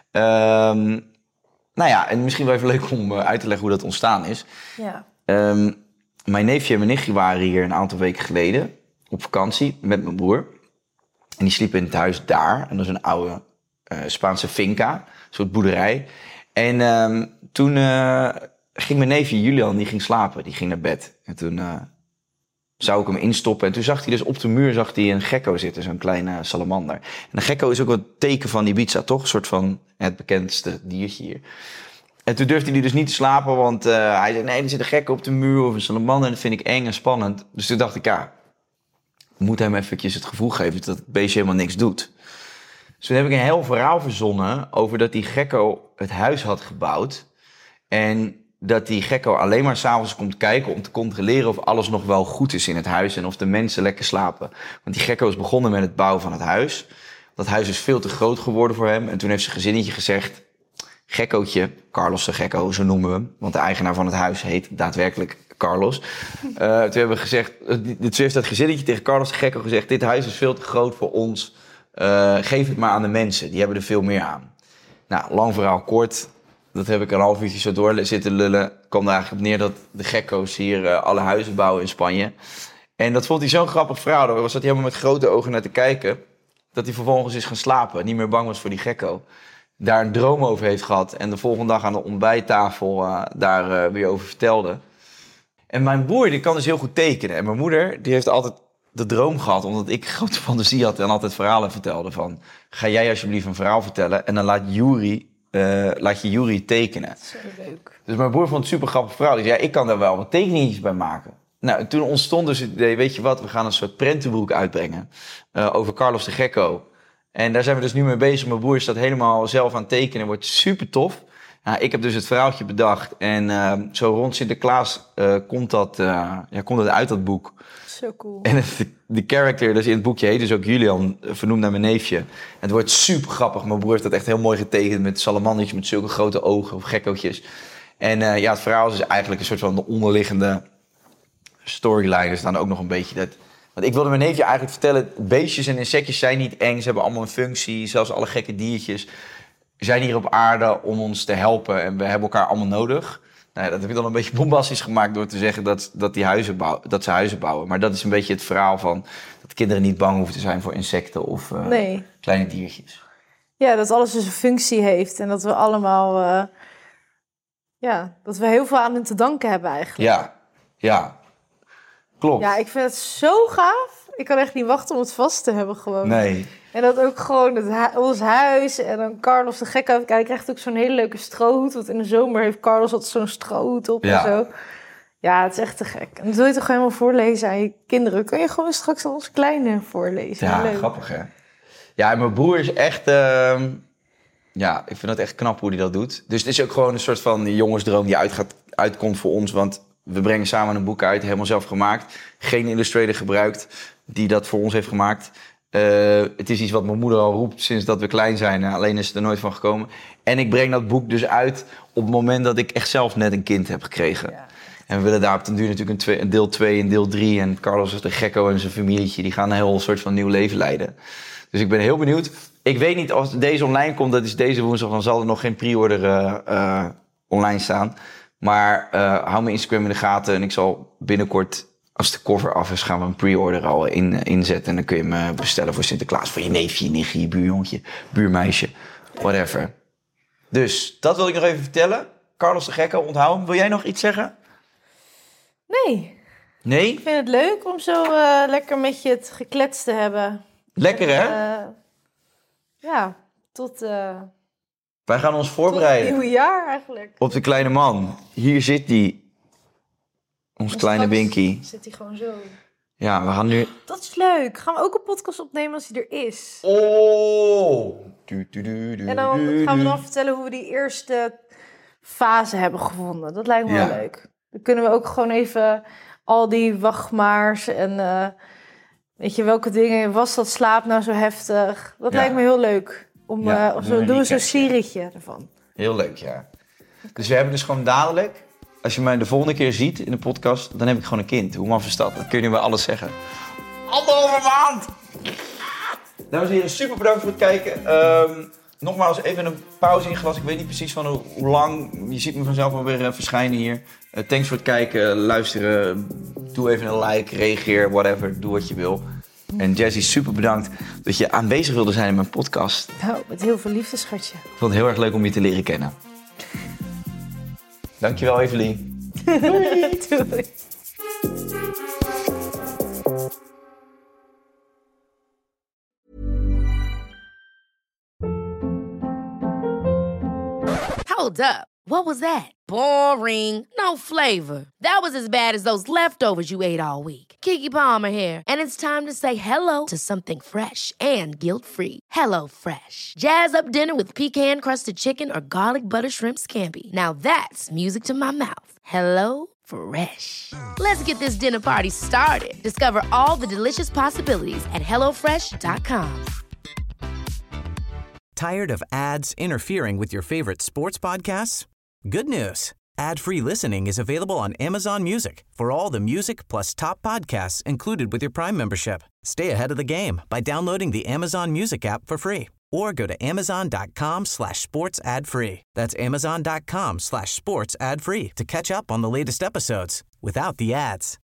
Um, nou ja, en misschien wel even leuk om uh, uit te leggen hoe dat ontstaan is. Ja. Um, mijn neefje en mijn nichtje waren hier een aantal weken geleden op vakantie met mijn broer. En die sliepen in het huis daar. En dat is een oude uh, Spaanse finca, een soort boerderij. En um, toen uh, ging mijn neefje Julian, die ging slapen, die ging naar bed. En toen uh, zou ik hem instoppen. En toen zag hij dus op de muur zag hij een gekko zitten, zo'n kleine salamander. En een gekko is ook een teken van Ibiza, toch? Een soort van het bekendste diertje hier. En toen durfde hij dus niet te slapen, want uh, hij zei, nee, er zit een gekko op de muur of een salamander. En dat vind ik eng en spannend. Dus toen dacht ik, ja, ik moet hem eventjes het gevoel geven dat het beestje helemaal niks doet. Dus toen heb ik een heel verhaal verzonnen over dat die gekko het huis had gebouwd. En dat die gekko alleen maar 's avonds komt kijken om te controleren of alles nog wel goed is in het huis en of de mensen lekker slapen. Want die gekko is begonnen met het bouwen van het huis. Dat huis is veel te groot geworden voor hem. En toen heeft zijn gezinnetje gezegd, gekkootje, Carlos de Gekko, zo noemen we hem. Want de eigenaar van het huis heet daadwerkelijk Carlos. Uh, toen hebben we gezegd, toen heeft dat gezinnetje tegen Carlos de Gekko gezegd, dit huis is veel te groot voor ons. Uh, geef het maar aan de mensen, die hebben er veel meer aan. Nou, lang verhaal kort. Dat heb ik een half uurtje zo door zitten lullen. Kwam er eigenlijk op neer dat de gekko's hier uh, alle huizen bouwen in Spanje. En dat vond hij zo'n grappig verhaal. Daar zat hij helemaal met grote ogen naar te kijken. Dat hij vervolgens is gaan slapen. Niet meer bang was voor die gekko. Daar een droom over heeft gehad. En de volgende dag aan de ontbijttafel uh, daar uh, weer over vertelde. En mijn broer die kan dus heel goed tekenen. En mijn moeder die heeft altijd de droom gehad. Omdat ik grote fantasie had en altijd verhalen vertelde. Van, ga jij alsjeblieft een verhaal vertellen. En dan laat Juri... Uh, laat je Juri tekenen. Zo leuk. Dus mijn broer vond het super grappig verhaal. Die zei, ja, ik kan daar wel wat tekeningetjes bij maken. Nou, toen ontstond dus het idee, weet je wat, we gaan een soort prentenboek uitbrengen. Uh, over Carlos de Gekko. En daar zijn we dus nu mee bezig. Mijn broer staat helemaal zelf aan het tekenen. Wordt super tof. Ja, ik heb dus het verhaaltje bedacht. En uh, zo rond Sinterklaas uh, komt, dat, uh, ja, komt dat uit dat boek. Zo cool. En het, de character dus in het boekje heet dus ook Julian, vernoemd naar mijn neefje. En het wordt super grappig. Mijn broer heeft dat echt heel mooi getekend met salamandertjes met zulke grote ogen of gekkootjes. En uh, ja, het verhaal is dus eigenlijk een soort van de onderliggende storyline. Er staan ook nog een beetje dat... Want ik wilde mijn neefje eigenlijk vertellen, beestjes en insectjes zijn niet eng. Ze hebben allemaal een functie, zelfs alle gekke diertjes zijn hier op aarde om ons te helpen. En we hebben elkaar allemaal nodig. Nou ja, dat heb ik dan een beetje bombastisch gemaakt door te zeggen dat, dat, die huizen bouwen, dat ze huizen bouwen. Maar dat is een beetje het verhaal van dat kinderen niet bang hoeven te zijn voor insecten of uh, nee. kleine diertjes. Ja, dat alles dus een functie heeft en dat we allemaal, uh, ja, dat we heel veel aan hen te danken hebben eigenlijk. Ja, ja, klopt. Ja, ik vind het zo gaaf. Ik kan echt niet wachten om het vast te hebben gewoon. Nee. En dat ook gewoon het hu- ons huis en dan Carlos de gek uit. Hij krijgt ook zo'n hele leuke strohoed. Want in de zomer heeft Carlos altijd zo'n strohoed op ja. en zo. Ja, het is echt te gek. En dat wil je toch helemaal voorlezen aan je kinderen. Kun je gewoon straks aan onze kleine voorlezen. Ja, leuk. Grappig hè. Ja, en mijn broer is echt... Uh, ja, ik vind het echt knap hoe hij dat doet. Dus het is ook gewoon een soort van jongensdroom die uitgaat, uitkomt voor ons. Want we brengen samen een boek uit, helemaal zelf gemaakt. Geen illustrator gebruikt die dat voor ons heeft gemaakt. Uh, het is iets wat mijn moeder al roept sinds dat we klein zijn. Alleen is het er nooit van gekomen. En ik breng dat boek dus uit op het moment dat ik echt zelf net een kind heb gekregen. Ja. En we willen daar op den duur natuurlijk een, twee, een deel twee en deel drie. En Carlos is de gekko en zijn familietje. Die gaan een heel soort van nieuw leven leiden. Dus ik ben heel benieuwd. Ik weet niet als deze online komt. Dat is deze woensdag. Dan zal er nog geen pre-order uh, uh, online staan. Maar uh, hou mijn Instagram in de gaten. En ik zal binnenkort... Als de cover af is, gaan we een pre-order al in, uh, inzetten. En dan kun je hem bestellen voor Sinterklaas. Voor je neefje, je nichtje, je buurjongetje, buurmeisje. Whatever. Dus, dat wil ik nog even vertellen. Carlos de Gekko, onthoud hem. Wil jij nog iets zeggen? Nee. Nee? Ik vind het leuk om zo uh, lekker met je het gekletst te hebben. Lekker, hè? Uh, ja, tot... Uh, Wij gaan ons voorbereiden. Tot het nieuwe jaar eigenlijk. Op de kleine man. Hier zit hij. Ons kleine Winky. Zit hij gewoon zo. Ja, we gaan nu... Dat is leuk. Gaan we ook een podcast opnemen als hij er is? Oh! Du, du, du, du, en dan gaan we dan vertellen hoe we die eerste fase hebben gevonden. Dat lijkt me ja. wel leuk. Dan kunnen we ook gewoon even al die wachtmaars en... Uh, weet je, welke dingen was dat slaap nou zo heftig? Dat ja. lijkt me heel leuk. Om, ja, uh, of zo doen we zo'n serietje ervan. Heel leuk, ja. Dus we hebben dus gewoon dadelijk... Als je mij de volgende keer ziet in de podcast, dan heb ik gewoon een kind. Hoe maf is dat? Dat kun je nu bij alles zeggen. Anderhalve maand! Dames en heren, super bedankt voor het kijken. Um, nogmaals, even een pauze ingelast. Ik weet niet precies van hoe, hoe lang. Je ziet me vanzelf alweer uh, verschijnen hier. Uh, thanks voor het kijken, luisteren. Doe even een like, reageer, whatever. Doe wat je wil. En Jessie, super bedankt dat je aanwezig wilde zijn in mijn podcast. Nou, met heel veel liefde, schatje. Ik vond het heel erg leuk om je te leren kennen. Dankjewel, Evelien. Doei. Doei. Hold up. What was that? Boring. No flavor. That was as bad as those leftovers you ate all week. Keke Palmer here, and it's time to say hello to something fresh and guilt-free. Hello Fresh. Jazz up dinner with pecan-crusted chicken or garlic butter shrimp scampi. Now that's music to my mouth. Hello Fresh. Let's get this dinner party started. Discover all the delicious possibilities at hello fresh dot com. Tired of ads interfering with your favorite sports podcasts? Good news. Ad-free listening is available on Amazon Music for all the music plus top podcasts included with your Prime membership. Stay ahead of the game by downloading the Amazon Music app for free or go to amazon.com slash sports ad free. That's amazon.com slash sports ad free to catch up on the latest episodes without the ads.